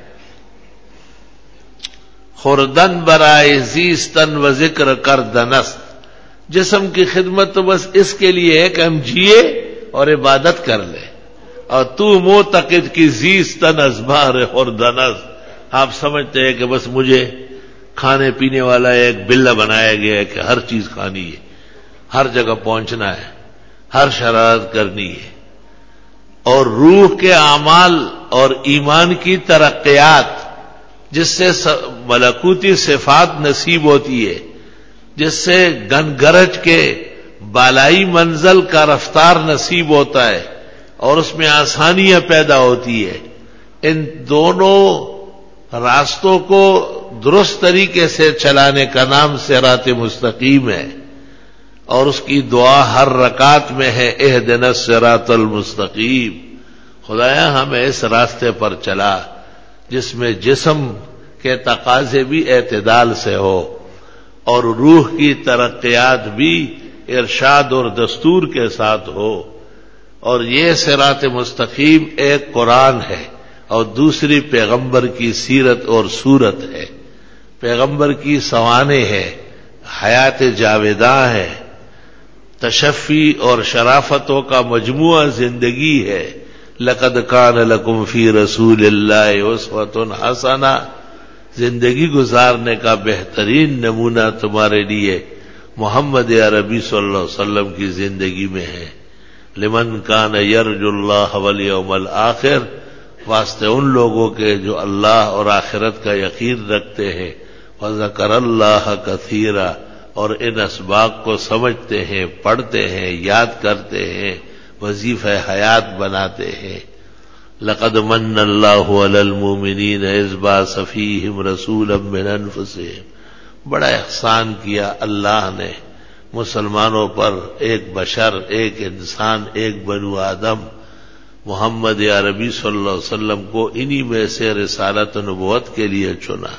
خوردن برائے زیستن و ذکر کردنست، جسم کی خدمت تو بس اس کے لیے ہے کہ ہم جیے اور عبادت کر لیں. اور تو معتقد کی زیستن ازبار خوردنست، آپ سمجھتے ہیں کہ بس مجھے کھانے پینے والا ایک بلا بنایا گیا ہے کہ ہر چیز کھانی ہے، ہر جگہ پہنچنا ہے، ہر شرارت کرنی ہے. اور روح کے اعمال اور ایمان کی ترقیات جس سے ملکوتی صفات نصیب ہوتی ہے، جس سے گن گرج کے بالائی منزل کا رفتار نصیب ہوتا ہے اور اس میں آسانیاں پیدا ہوتی ہے. ان دونوں راستوں کو درست طریقے سے چلانے کا نام صراط مستقیم ہے. اور اس کی دعا ہر رکعت میں ہے، اہدنا الصراط المستقیم، خدایا ہمیں اس راستے پر چلا جس میں جسم کے تقاضے بھی اعتدال سے ہو اور روح کی ترقیات بھی ارشاد اور دستور کے ساتھ ہو. اور یہ صراط مستقیم ایک قرآن ہے اور دوسری پیغمبر کی سیرت اور صورت ہے، پیغمبر کی سوانح ہے، حیات جاویداں ہے، تشفی اور شرافتوں کا مجموعہ زندگی ہے. لقد کان لکم فی رسول اللہ اسوۃ حسنہ، زندگی گزارنے کا بہترین نمونہ تمہارے لیے محمد عربی صلی اللہ علیہ وسلم کی زندگی میں ہے. لمن کان یرجو اللہ والیوم الآخر، واسطے ان لوگوں کے جو اللہ اور آخرت کا یقین رکھتے ہیں. وذکر اللہ کثیرا، اور ان اسباق کو سمجھتے ہیں، پڑھتے ہیں، یاد کرتے ہیں، وظیفہ حیات بناتے ہیں. لقد من اللہ علی المؤمنین اذ بعث فیہم رسولا من انفسہم، بڑا احسان کیا اللہ نے مسلمانوں پر، ایک بشر، ایک انسان، ایک بنو آدم محمد عربی صلی اللہ علیہ وسلم کو انہی میں سے رسالت و نبوت کے لیے چنا.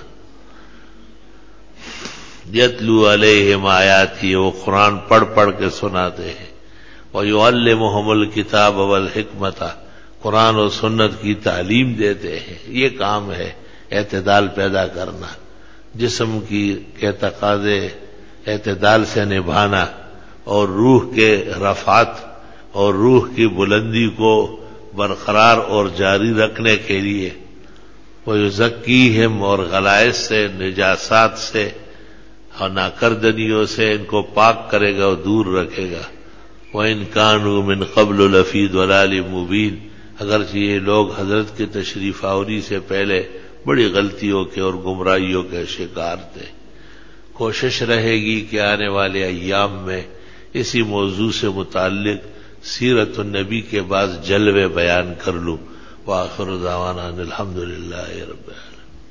یتلو علیہم آیاتی، وہ قرآن پڑھ پڑھ کے سناتے ہیں. ویعلمہم الکتاب والحکمت، قرآن و سنت کی تعلیم دیتے ہیں. یہ کام ہے اعتدال پیدا کرنا، جسم کی کے تقاضے اعتدال سے نبھانا اور روح کے رفعت اور روح کی بلندی کو برقرار اور جاری رکھنے کے لیے. وَيُزَكِّيهِمْ، اور غلائز سے، نجاسات سے اور ناکردنیوں سے ان کو پاک کرے گا اور دور رکھے گا. وَإِنْ كَانُوا مِنْ قَبْلُ لَفِي ضَلَالٍ مُبِينٍ، اگرچہ یہ لوگ حضرت کی تشریف آوری سے پہلے بڑی غلطیوں کے اور گمراہیوں کے شکار تھے. کوشش رہے گی کہ آنے والے ایام میں اسی موضوع سے متعلق سیرت النبی کے بعض جلوے بیان کر لوں. وآخر دعوانا ان الحمد للہ رب العالمین.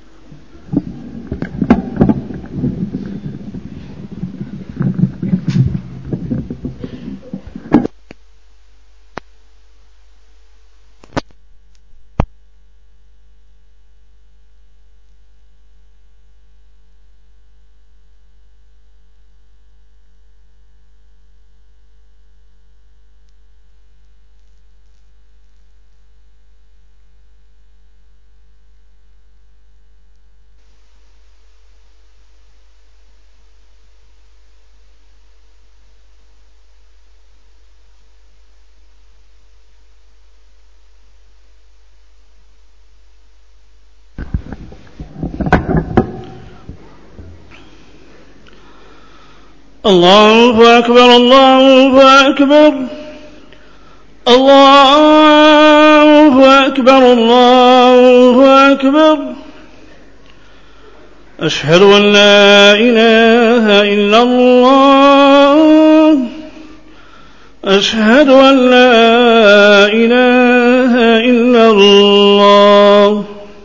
الله أكبر الله أكبر الله أكبر الله أكبر أشهد أن لا إله إلا الله أشهد أن لا إله إلا الله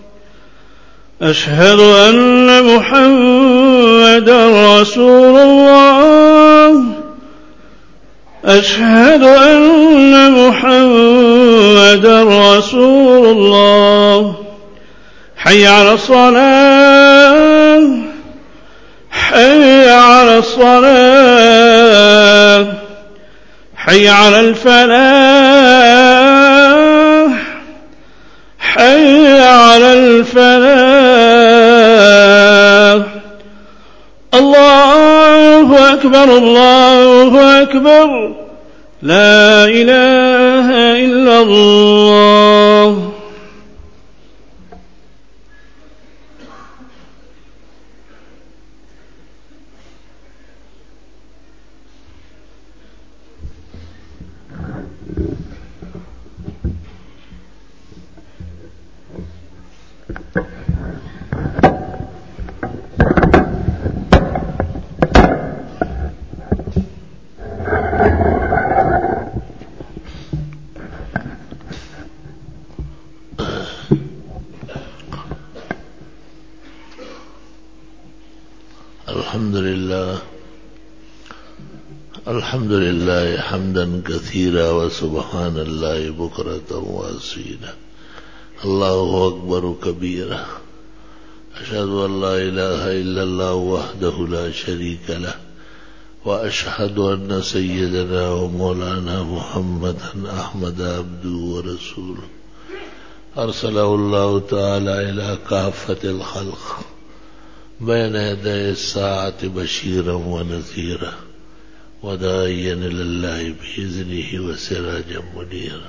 أشهد أن محمدا رسول الله أشهد أن محمدا رسول الله حي على الصلاة حي على الصلاة حي على الفلاح حي على الفلاح الله أكبر الله أكبر لا إله إلا الله. الحمد لله الحمد لله حمدا كثيرا وسبحان الله بكرة وأصيلا الله أكبر كبيرا أشهد أن لا إله إلا الله وحده لا شريك له وأشهد أن سيدنا ومولانا محمدا أحمد عبده ورسوله أرسله الله تعالى إلى كافة الخلق بين يدي الساعة بشيرا ونذيرا وداعيا إلى الله بإذنه وسراجا منيرا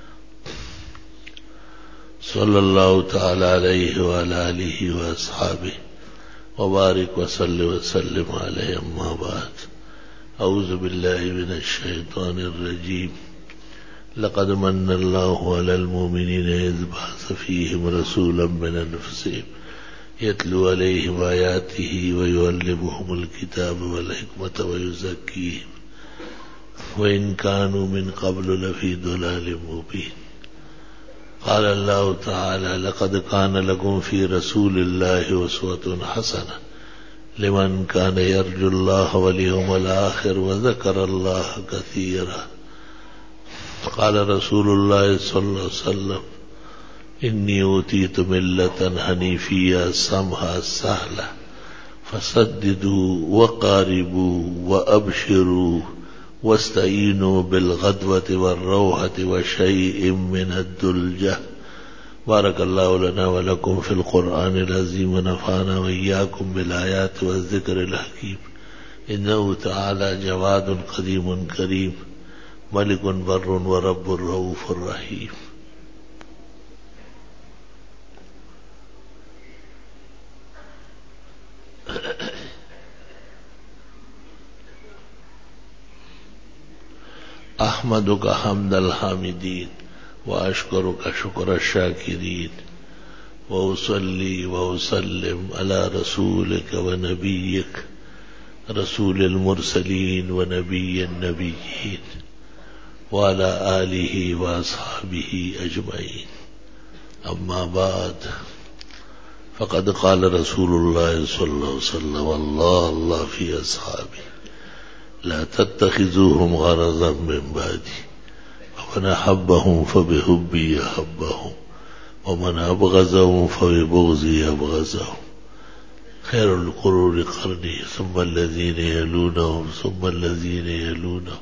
صلى الله تعالى عليه وعلى آله وأصحابه وبارك وصل وسلم عليه. أما بعد أعوذ بالله من الشيطان الرجيم. لقد من الله على المؤمنين إذ بعث فيهم رسولا من أنفسهم يتلو عليهم آياته ويعلمهم الكتاب والحكمة ويزكيهم وإن كانوا من قبل لفي ضلال مبين. قال الله تعالى لقد كان لكم في رسول الله أسوة حسنة لمن كان يرجو الله واليوم الآخر وذكر الله كثيرا. قال رسول الله صلى الله عليه وسلم إني أوتيت ملة حنيفية سمحة سهلة فسددوا وقاربوا وأبشروا واستعينوا بالغدوة والروحة وشيء من الدلجة. بارك الله لنا ولكم في القرآن العظيم ونفعنا وإياكم بالآيات والذكر الحكيم. إنه تعالى جواد قديم كريم ملك بر ورب رؤوف رحيم. أحمدك حمد الحامدين وأشكرك شكر الشاكرين وأصلي وأسلم على رسولك ونبيك رسول المرسلين ونبي النبيين وعلى آله وأصحابه أجمعين. أما بعد فقد قال رسول الله صلى الله عليه وسلم والله الله في أصحابه لا تتخذوهم غرضا من بعدي ومن أحبهم فبحبي أحبهم ومن أبغضهم فببغضي أبغضهم. خير القرون قرني ثم الذين يلونهم ثم الذين يلونهم.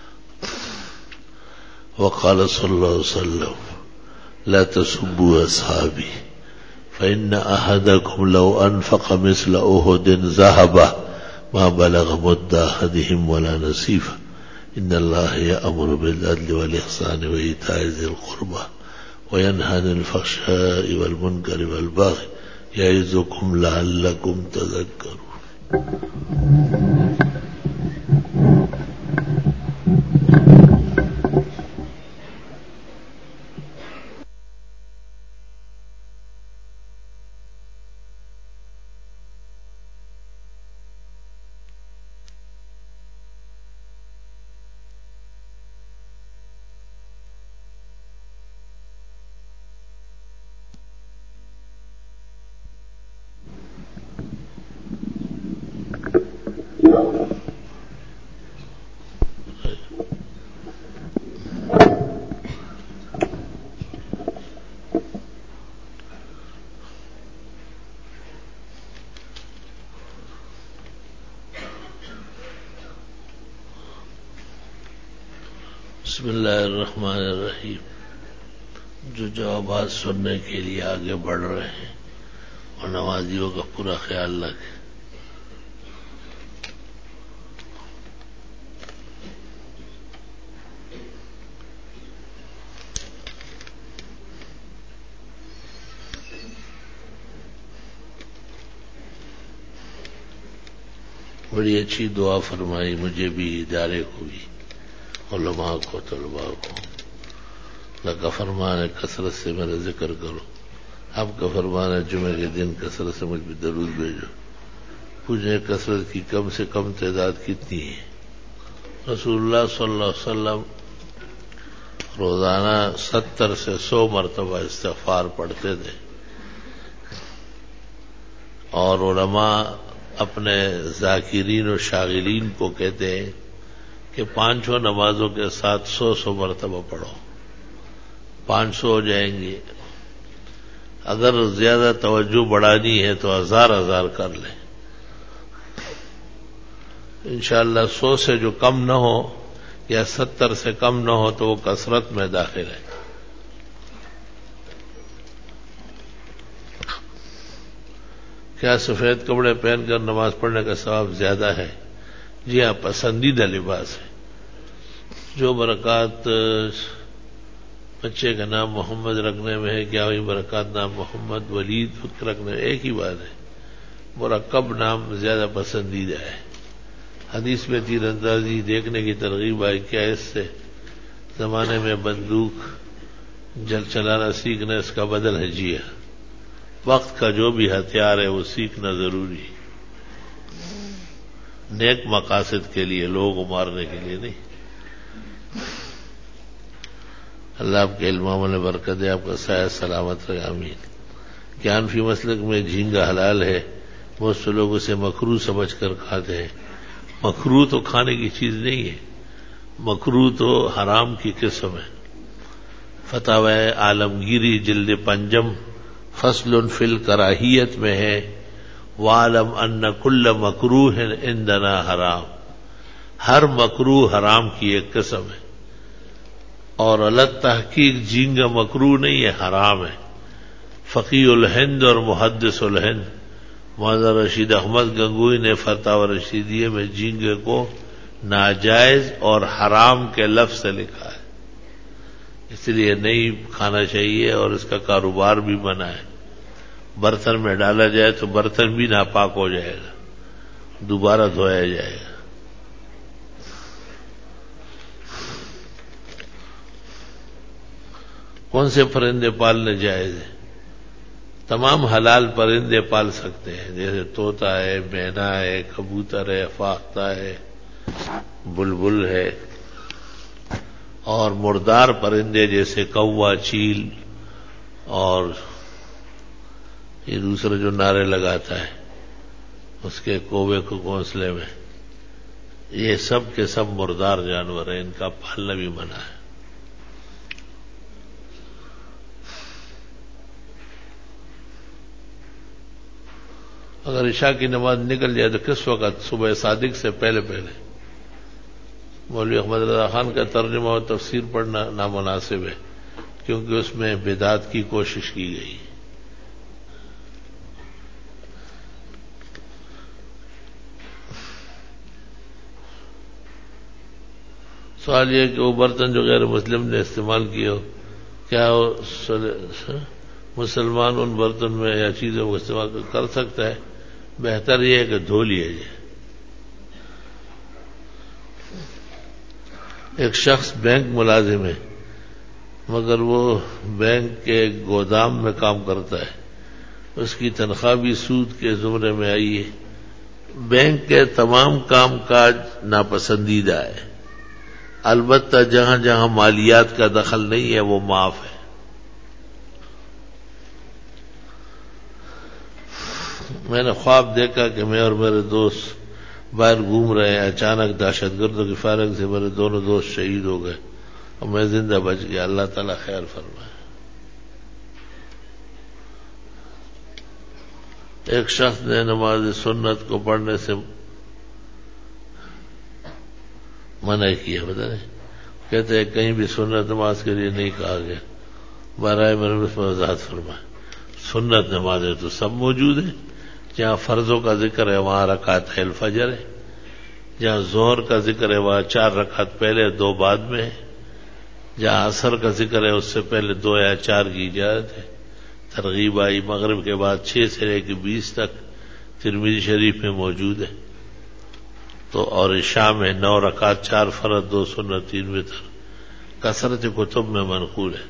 وقال صلى الله عليه وسلم لا تسبوا أصحابي فإن أحدكم لو أنفق مثل أحد ذهبا ما بلغ مد أحدهم ولا نصيفا. إن الله يأمر بالعدل والإحسان وإيتاء ذي القربى وينهى عن الفحشاء والمنكر والبغي يعظكم لعلكم تذكرون. بسم اللہ الرحمن الرحیم. جو جوابات سننے کے لیے آگے بڑھ رہے ہیں اور نمازیوں کا پورا خیال رکھیں. بڑی اچھی دعا فرمائی مجھے بھی، ادارے کو بھی، علماء کو، طلباء کو. اللہ کا فرمان ہے کثرت سے میرا ذکر کرو. آپ کا فرمان ہے جمعے کے دن کثرت سے مجھ پہ درود بھیجو. پوچھیں کثرت کی کم سے کم تعداد کتنی ہے؟ رسول اللہ صلی اللہ علیہ وسلم روزانہ ستر سے سو مرتبہ استغفار پڑھتے تھے، اور علماء اپنے ذاکرین و شاغلین کو کہتے ہیں کہ پانچوں نمازوں کے ساتھ سو سو مرتبہ پڑھو، پانچ سو ہو جائیں گے. اگر زیادہ توجہ بڑھانی ہے تو ہزار ہزار کر لیں. انشاءاللہ سو سے جو کم نہ ہو یا ستر سے کم نہ ہو تو وہ کثرت میں داخل ہے. کیا سفید کپڑے پہن کر نماز پڑھنے کا ثواب زیادہ ہے؟ جی ہاں، پسندیدہ لباس ہے. جو برکات بچے کا نام محمد رکھنے میں ہے، کیا وہی برکات نام محمد ولید رکھنے میں؟ ایک ہی بات ہے. مرکب نام زیادہ پسندیدہ ہے. حدیث میں تیر اندازی دیکھنے کی ترغیب آئی. کیا اس سے زمانے میں بندوق جل چلانا سیکھنا اس کا بدل ہے؟ جی ہاں، وقت کا جو بھی ہتھیار ہے وہ سیکھنا ضروری ہے، نیک مقاصد کے لیے، لوگوں کو مارنے کے لیے نہیں. اللہ آپ کے علم عمل میں برکت دے، آپ کا سایہ سلامت رہے. آمین. کیا حنفی مسلک میں جھینگا حلال ہے؟ بہت سے لوگ اسے مکروہ سمجھ کر کھاتے ہیں. مکروہ تو کھانے کی چیز نہیں ہے، مکروہ تو حرام کی قسم ہے. فتاوی عالمگیری جلد پنجم فصل فی الکراہیت میں ہے، وَعَلَمْ أَنَّ كُلَّ مَكْرُوهٍ عِندَنَا حرام. ہر مکروہ حرام کی ایک قسم ہے، اور الگ تحقیق جھینگا مکروہ نہیں ہے، حرام ہے. فقیہ الہند اور محدث الہند مولانا رشید احمد گنگوئی نے فتاوی رشیدیہ میں جھینگے کو ناجائز اور حرام کے لفظ سے لکھا ہے. اس لیے نہیں کھانا چاہیے، اور اس کا کاروبار بھی منع ہے. برتن میں ڈالا جائے تو برتن بھی ناپاک ہو جائے گا، دوبارہ دھویا جائے گا. کون سے پرندے پالنے جائز ہیں؟ تمام حلال پرندے پال سکتے ہیں، جیسے طوطا ہے، مینا ہے، کبوتر ہے، فاختہ ہے، بلبل ہے. اور مردار پرندے جیسے کوا، چیل اور یہ دوسرا جو نعرے لگاتا ہے اس کے کوبے کو گھونسلے میں، یہ سب کے سب مردار جانور ہیں، ان کا پالنا بھی منع ہے. اگر عشاء کی نماز نکل جائے تو کس وقت؟ صبح صادق سے پہلے پہلے. مولوی احمد رضا خان کا ترجمہ اور تفسیر پڑھنا نامناسب ہے، کیونکہ اس میں بدعت کی کوشش کی گئی. سوال یہ کہ وہ برتن جو غیر مسلم نے استعمال کیے ہو، کیا مسلمان ان برتن میں یا چیزوں کو استعمال کر سکتا ہے؟ بہتر یہ ہے کہ دھو لیے جائے. ایک شخص بینک ملازم ہے، مگر وہ بینک کے گودام میں کام کرتا ہے، اس کی تنخواہ بھی سود کے زمرے میں آئی ہے. بینک کے تمام کام کاج ناپسندیدہ ہے، البتہ جہاں جہاں مالیات کا دخل نہیں ہے وہ معاف ہے. میں نے خواب دیکھا کہ میں اور میرے دوست باہر گھوم رہے ہیں، اچانک دہشت گردوں کی فائرنگ سے میرے دونوں دوست شہید ہو گئے اور میں زندہ بچ گیا، اللہ تعالیٰ خیر فرمائے۔ ایک شخص نے نماز سنت کو پڑھنے سے منع کیا، پتہ نہیں، کہتے ہیں کہیں بھی سنت نماز کے لیے نہیں کہا گیا، برائے میں اس میں وضاحت فرمائے۔ سنت نمازیں تو سب موجود ہیں، جہاں فرضوں کا ذکر ہے وہاں رکعت الفجر ہے، جہاں ظہر کا ذکر ہے وہاں چار رکعت پہلے دو بعد میں ہے، جہاں عصر کا ذکر ہے اس سے پہلے دو یا چار کی اجازت ہے، ترغیب آئی مغرب کے بعد چھ سے لے کے بیس تک ترمذی شریف میں موجود ہے، تو اور عشاء میں نو رکعت چار فرض دو سنت تین وتر، کثرت کتب میں منقول ہے۔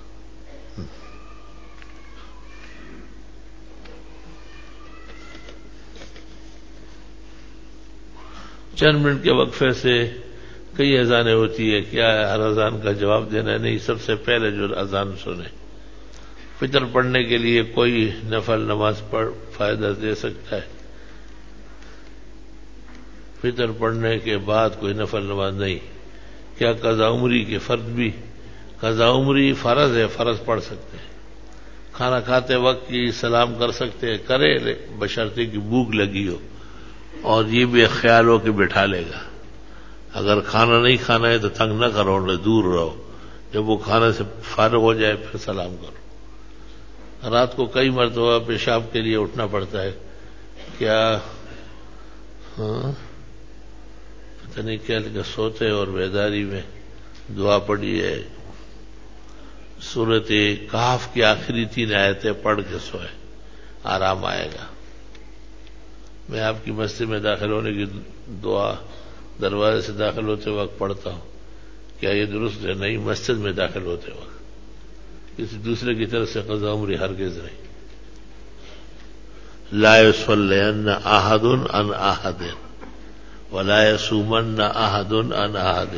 چند منٹ کے وقفے سے کئی اذانیں ہوتی ہے، کیا ہے ہر اذان کا جواب دینا؟ نہیں، سب سے پہلے جو اذان سنے، فطر پڑھنے کے لیے کوئی نفل نماز پڑھ فائدہ دے سکتا ہے؟ فطر پڑھنے کے بعد کوئی نفل نماز نہیں۔ کیا قضا عمری کے فرض بھی؟ قضا عمری فرض ہے، فرض پڑھ سکتے ہیں، کھانا کھاتے وقت کی سلام کر سکتے ہیں، کرے بشرطے کی بھوک لگی ہو، اور یہ بھی خیال ہو کہ بٹھا لے گا۔ اگر کھانا نہیں کھانا ہے تو تنگ نہ کرو، دور رہو، جب وہ کھانے سے فارغ ہو جائے پھر سلام کرو۔ رات کو کئی مرتبہ پیشاب کے لیے اٹھنا پڑتا ہے، کیا ہاں پتہ نہیں کیا کہ سوتے اور بیداری میں دعا پڑھی ہے، سورۃ کہف کی آخری تین آیتیں پڑھ کے سوئے، آرام آئے گا۔ میں آپ کی مسجد میں داخل ہونے کی دعا دروازے سے داخل ہوتے وقت پڑھتا ہوں، کیا یہ درست ہے؟ نہیں، مسجد میں داخل ہوتے وقت، کسی دوسرے کی طرف سے قضا عمری ہرگز نہیں۔ لا یصلین احد عن احد ولا یصومن احد عن احد۔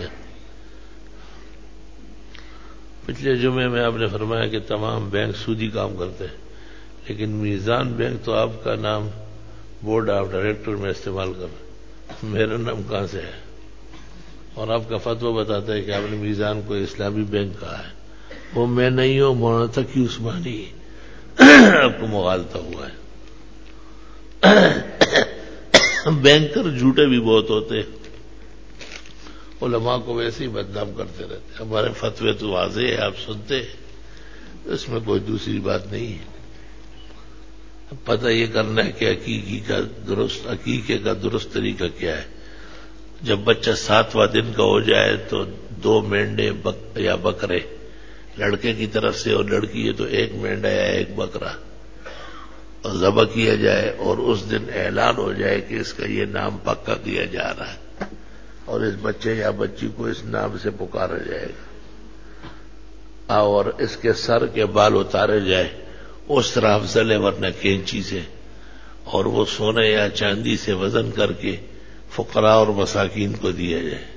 پچھلے جمعے میں آپ نے فرمایا کہ تمام بینک سودی کام کرتے ہیں، لیکن میزان بینک تو آپ کا نام بورڈ آف ڈائریکٹر میں استعمال کر رہے، میرا نام کہاں سے ہے؟ اور آپ کا فتویٰ بتاتا ہے کہ آپ نے میزان کو اسلامی بینک کہا ہے، وہ میں نہیں ہوں، مولانا تقی عثمانی آپ کو مغالطہ ہوا ہے۔ بینکر جھوٹے بھی بہت ہوتے ہیں، علماء کو ویسے ہی بدنام کرتے رہتے ہیں۔ ہمارے فتوے تو واضح ہے، آپ سنتے ہیں، اس میں کوئی دوسری بات نہیں ہے۔ پتہ یہ کرنا ہے کہ عقیقے کا درست عقیقے کا درست طریقہ کیا ہے۔ جب بچہ ساتواں دن کا ہو جائے تو دو مینڈے بک یا بکرے لڑکے کی طرف سے، اور لڑکی ہے تو ایک مینڈا یا ایک بکرا اور ذبح کیا جائے، اور اس دن اعلان ہو جائے کہ اس کا یہ نام پکا کیا جا رہا ہے، اور اس بچے یا بچی کو اس نام سے پکارا جائے گا، اور اس کے سر کے بال اتارے جائے، اس طرح افضل ہے ورنہ کینچی سے، اور وہ سونے یا چاندی سے وزن کر کے فقراء اور مساکین کو دیا جائے،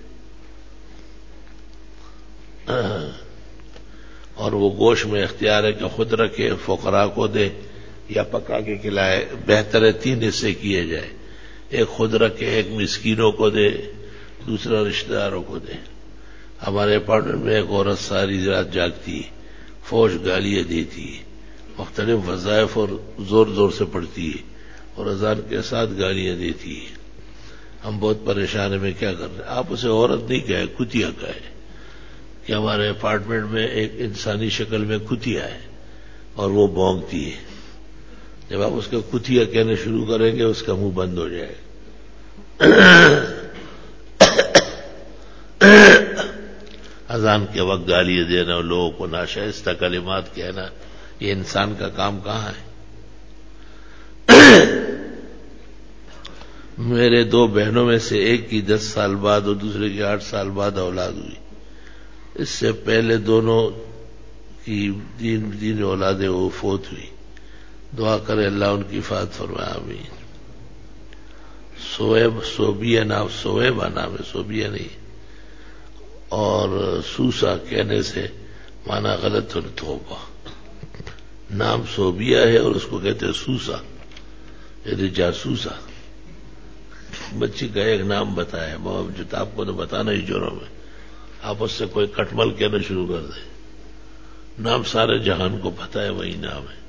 اور وہ گوشت میں اختیار ہے کہ خود رکھے، فقراء کو دے یا پکا کے کھلائے۔ بہتر ہے تین حصے کیے جائے، ایک خود رکھے، ایک مسکینوں کو دے، دوسرا رشتہ داروں کو دے۔ ہمارے اپارٹمنٹ میں ایک عورت ساری رات جاگتی، فوج گالیاں دیتی، مختلف وظائف اور زور زور سے پڑھتی ہے، اور اذان کے ساتھ گالیاں دیتی ہے۔ ہم بہت پریشان ہیں، میں کیا کر رہے ہیں؟ آپ اسے عورت نہیں کہے، کتیا کہے، کہ ہمارے اپارٹمنٹ میں ایک انسانی شکل میں کتیا ہے اور وہ بھونکتی ہے۔ جب آپ اس کو کتیا کہنے شروع کریں گے اس کا منہ بند ہو جائے گا۔ اذان کے وقت گالیاں دینا اور لوگوں کو ناشائستہ کلمات کہنا، یہ انسان کا کام کہاں ہے؟ میرے دو بہنوں میں سے ایک کی دس سال بعد اور دوسرے کی آٹھ سال بعد اولاد ہوئی، اس سے پہلے دونوں کی دین دین اولادیں وہ فوت ہوئی، دعا کرے اللہ ان کی فات فرمائے، آمین۔ سویب صوبیہ نام، سویبہ نام ہے، صوبیہ نہیں، اور سوسا کہنے سے مانا غلط اور توبہ، نام صوبیہ ہے اور اس کو کہتے ہیں سوسا، یعنی جاسوسا۔ بچی کا ایک نام بتایا، جو آپ کو تو بتانا ہی جرم ہے، آپ اس سے کوئی کٹمل کہنا شروع کر دیں، نام سارے جہان کو پتہ ہے وہی نام ہے۔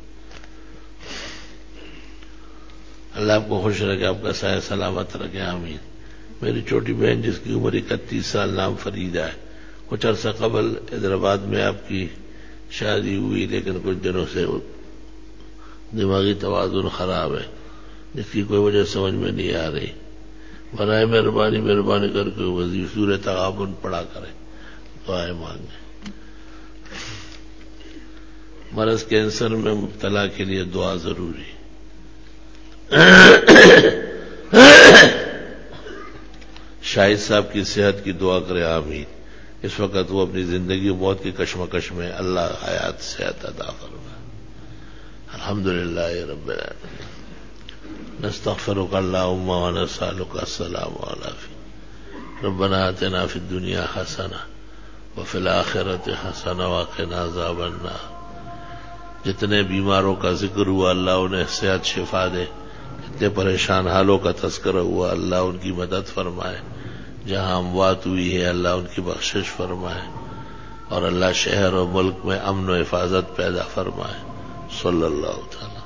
اللہ آپ کو خوش رکھے، آپ کا سایہ سلامت رکھے، آمین۔ میری چھوٹی بہن جس کی عمر اکتیس سال، نام فریدہ ہے، کچھ عرصہ قبل حیدرآباد میں آپ کی شادی ہوئی، لیکن کچھ دنوں سے دماغی توازن خراب ہے، جس کی کوئی وجہ سمجھ میں نہیں آ رہی۔ برائے مہربانی مہربانی کر کے وظیفہ سورہ تغابن پڑھا کریں، دعائیں مانگیں۔ مرض کینسر میں مبتلا کے لیے دعا ضروری۔ شاہد صاحب کی صحت کی دعا کرے، آمین۔ اس وقت وہ اپنی زندگی و موت کی کشمکش میں، اللہ حیات صحت عطا فرمائے۔ الحمدللہ رب العالمین۔ نستغفرک اللہم ونسألک السلام علیکم۔ ربنا آتنا فی الدنیا حسنہ وفی الآخرۃ حسنہ وقنا عذاب النار۔ جتنے بیماروں کا ذکر ہوا اللہ انہیں صحت شفا دے، جتنے پریشان حالوں کا تذکرہ ہوا اللہ ان کی مدد فرمائے، جہاں اموات ہوئی ہے اللہ ان کی بخشش فرمائے، اور اللہ شہر و ملک میں امن و حفاظت پیدا فرمائے۔ صلی اللہ تعالی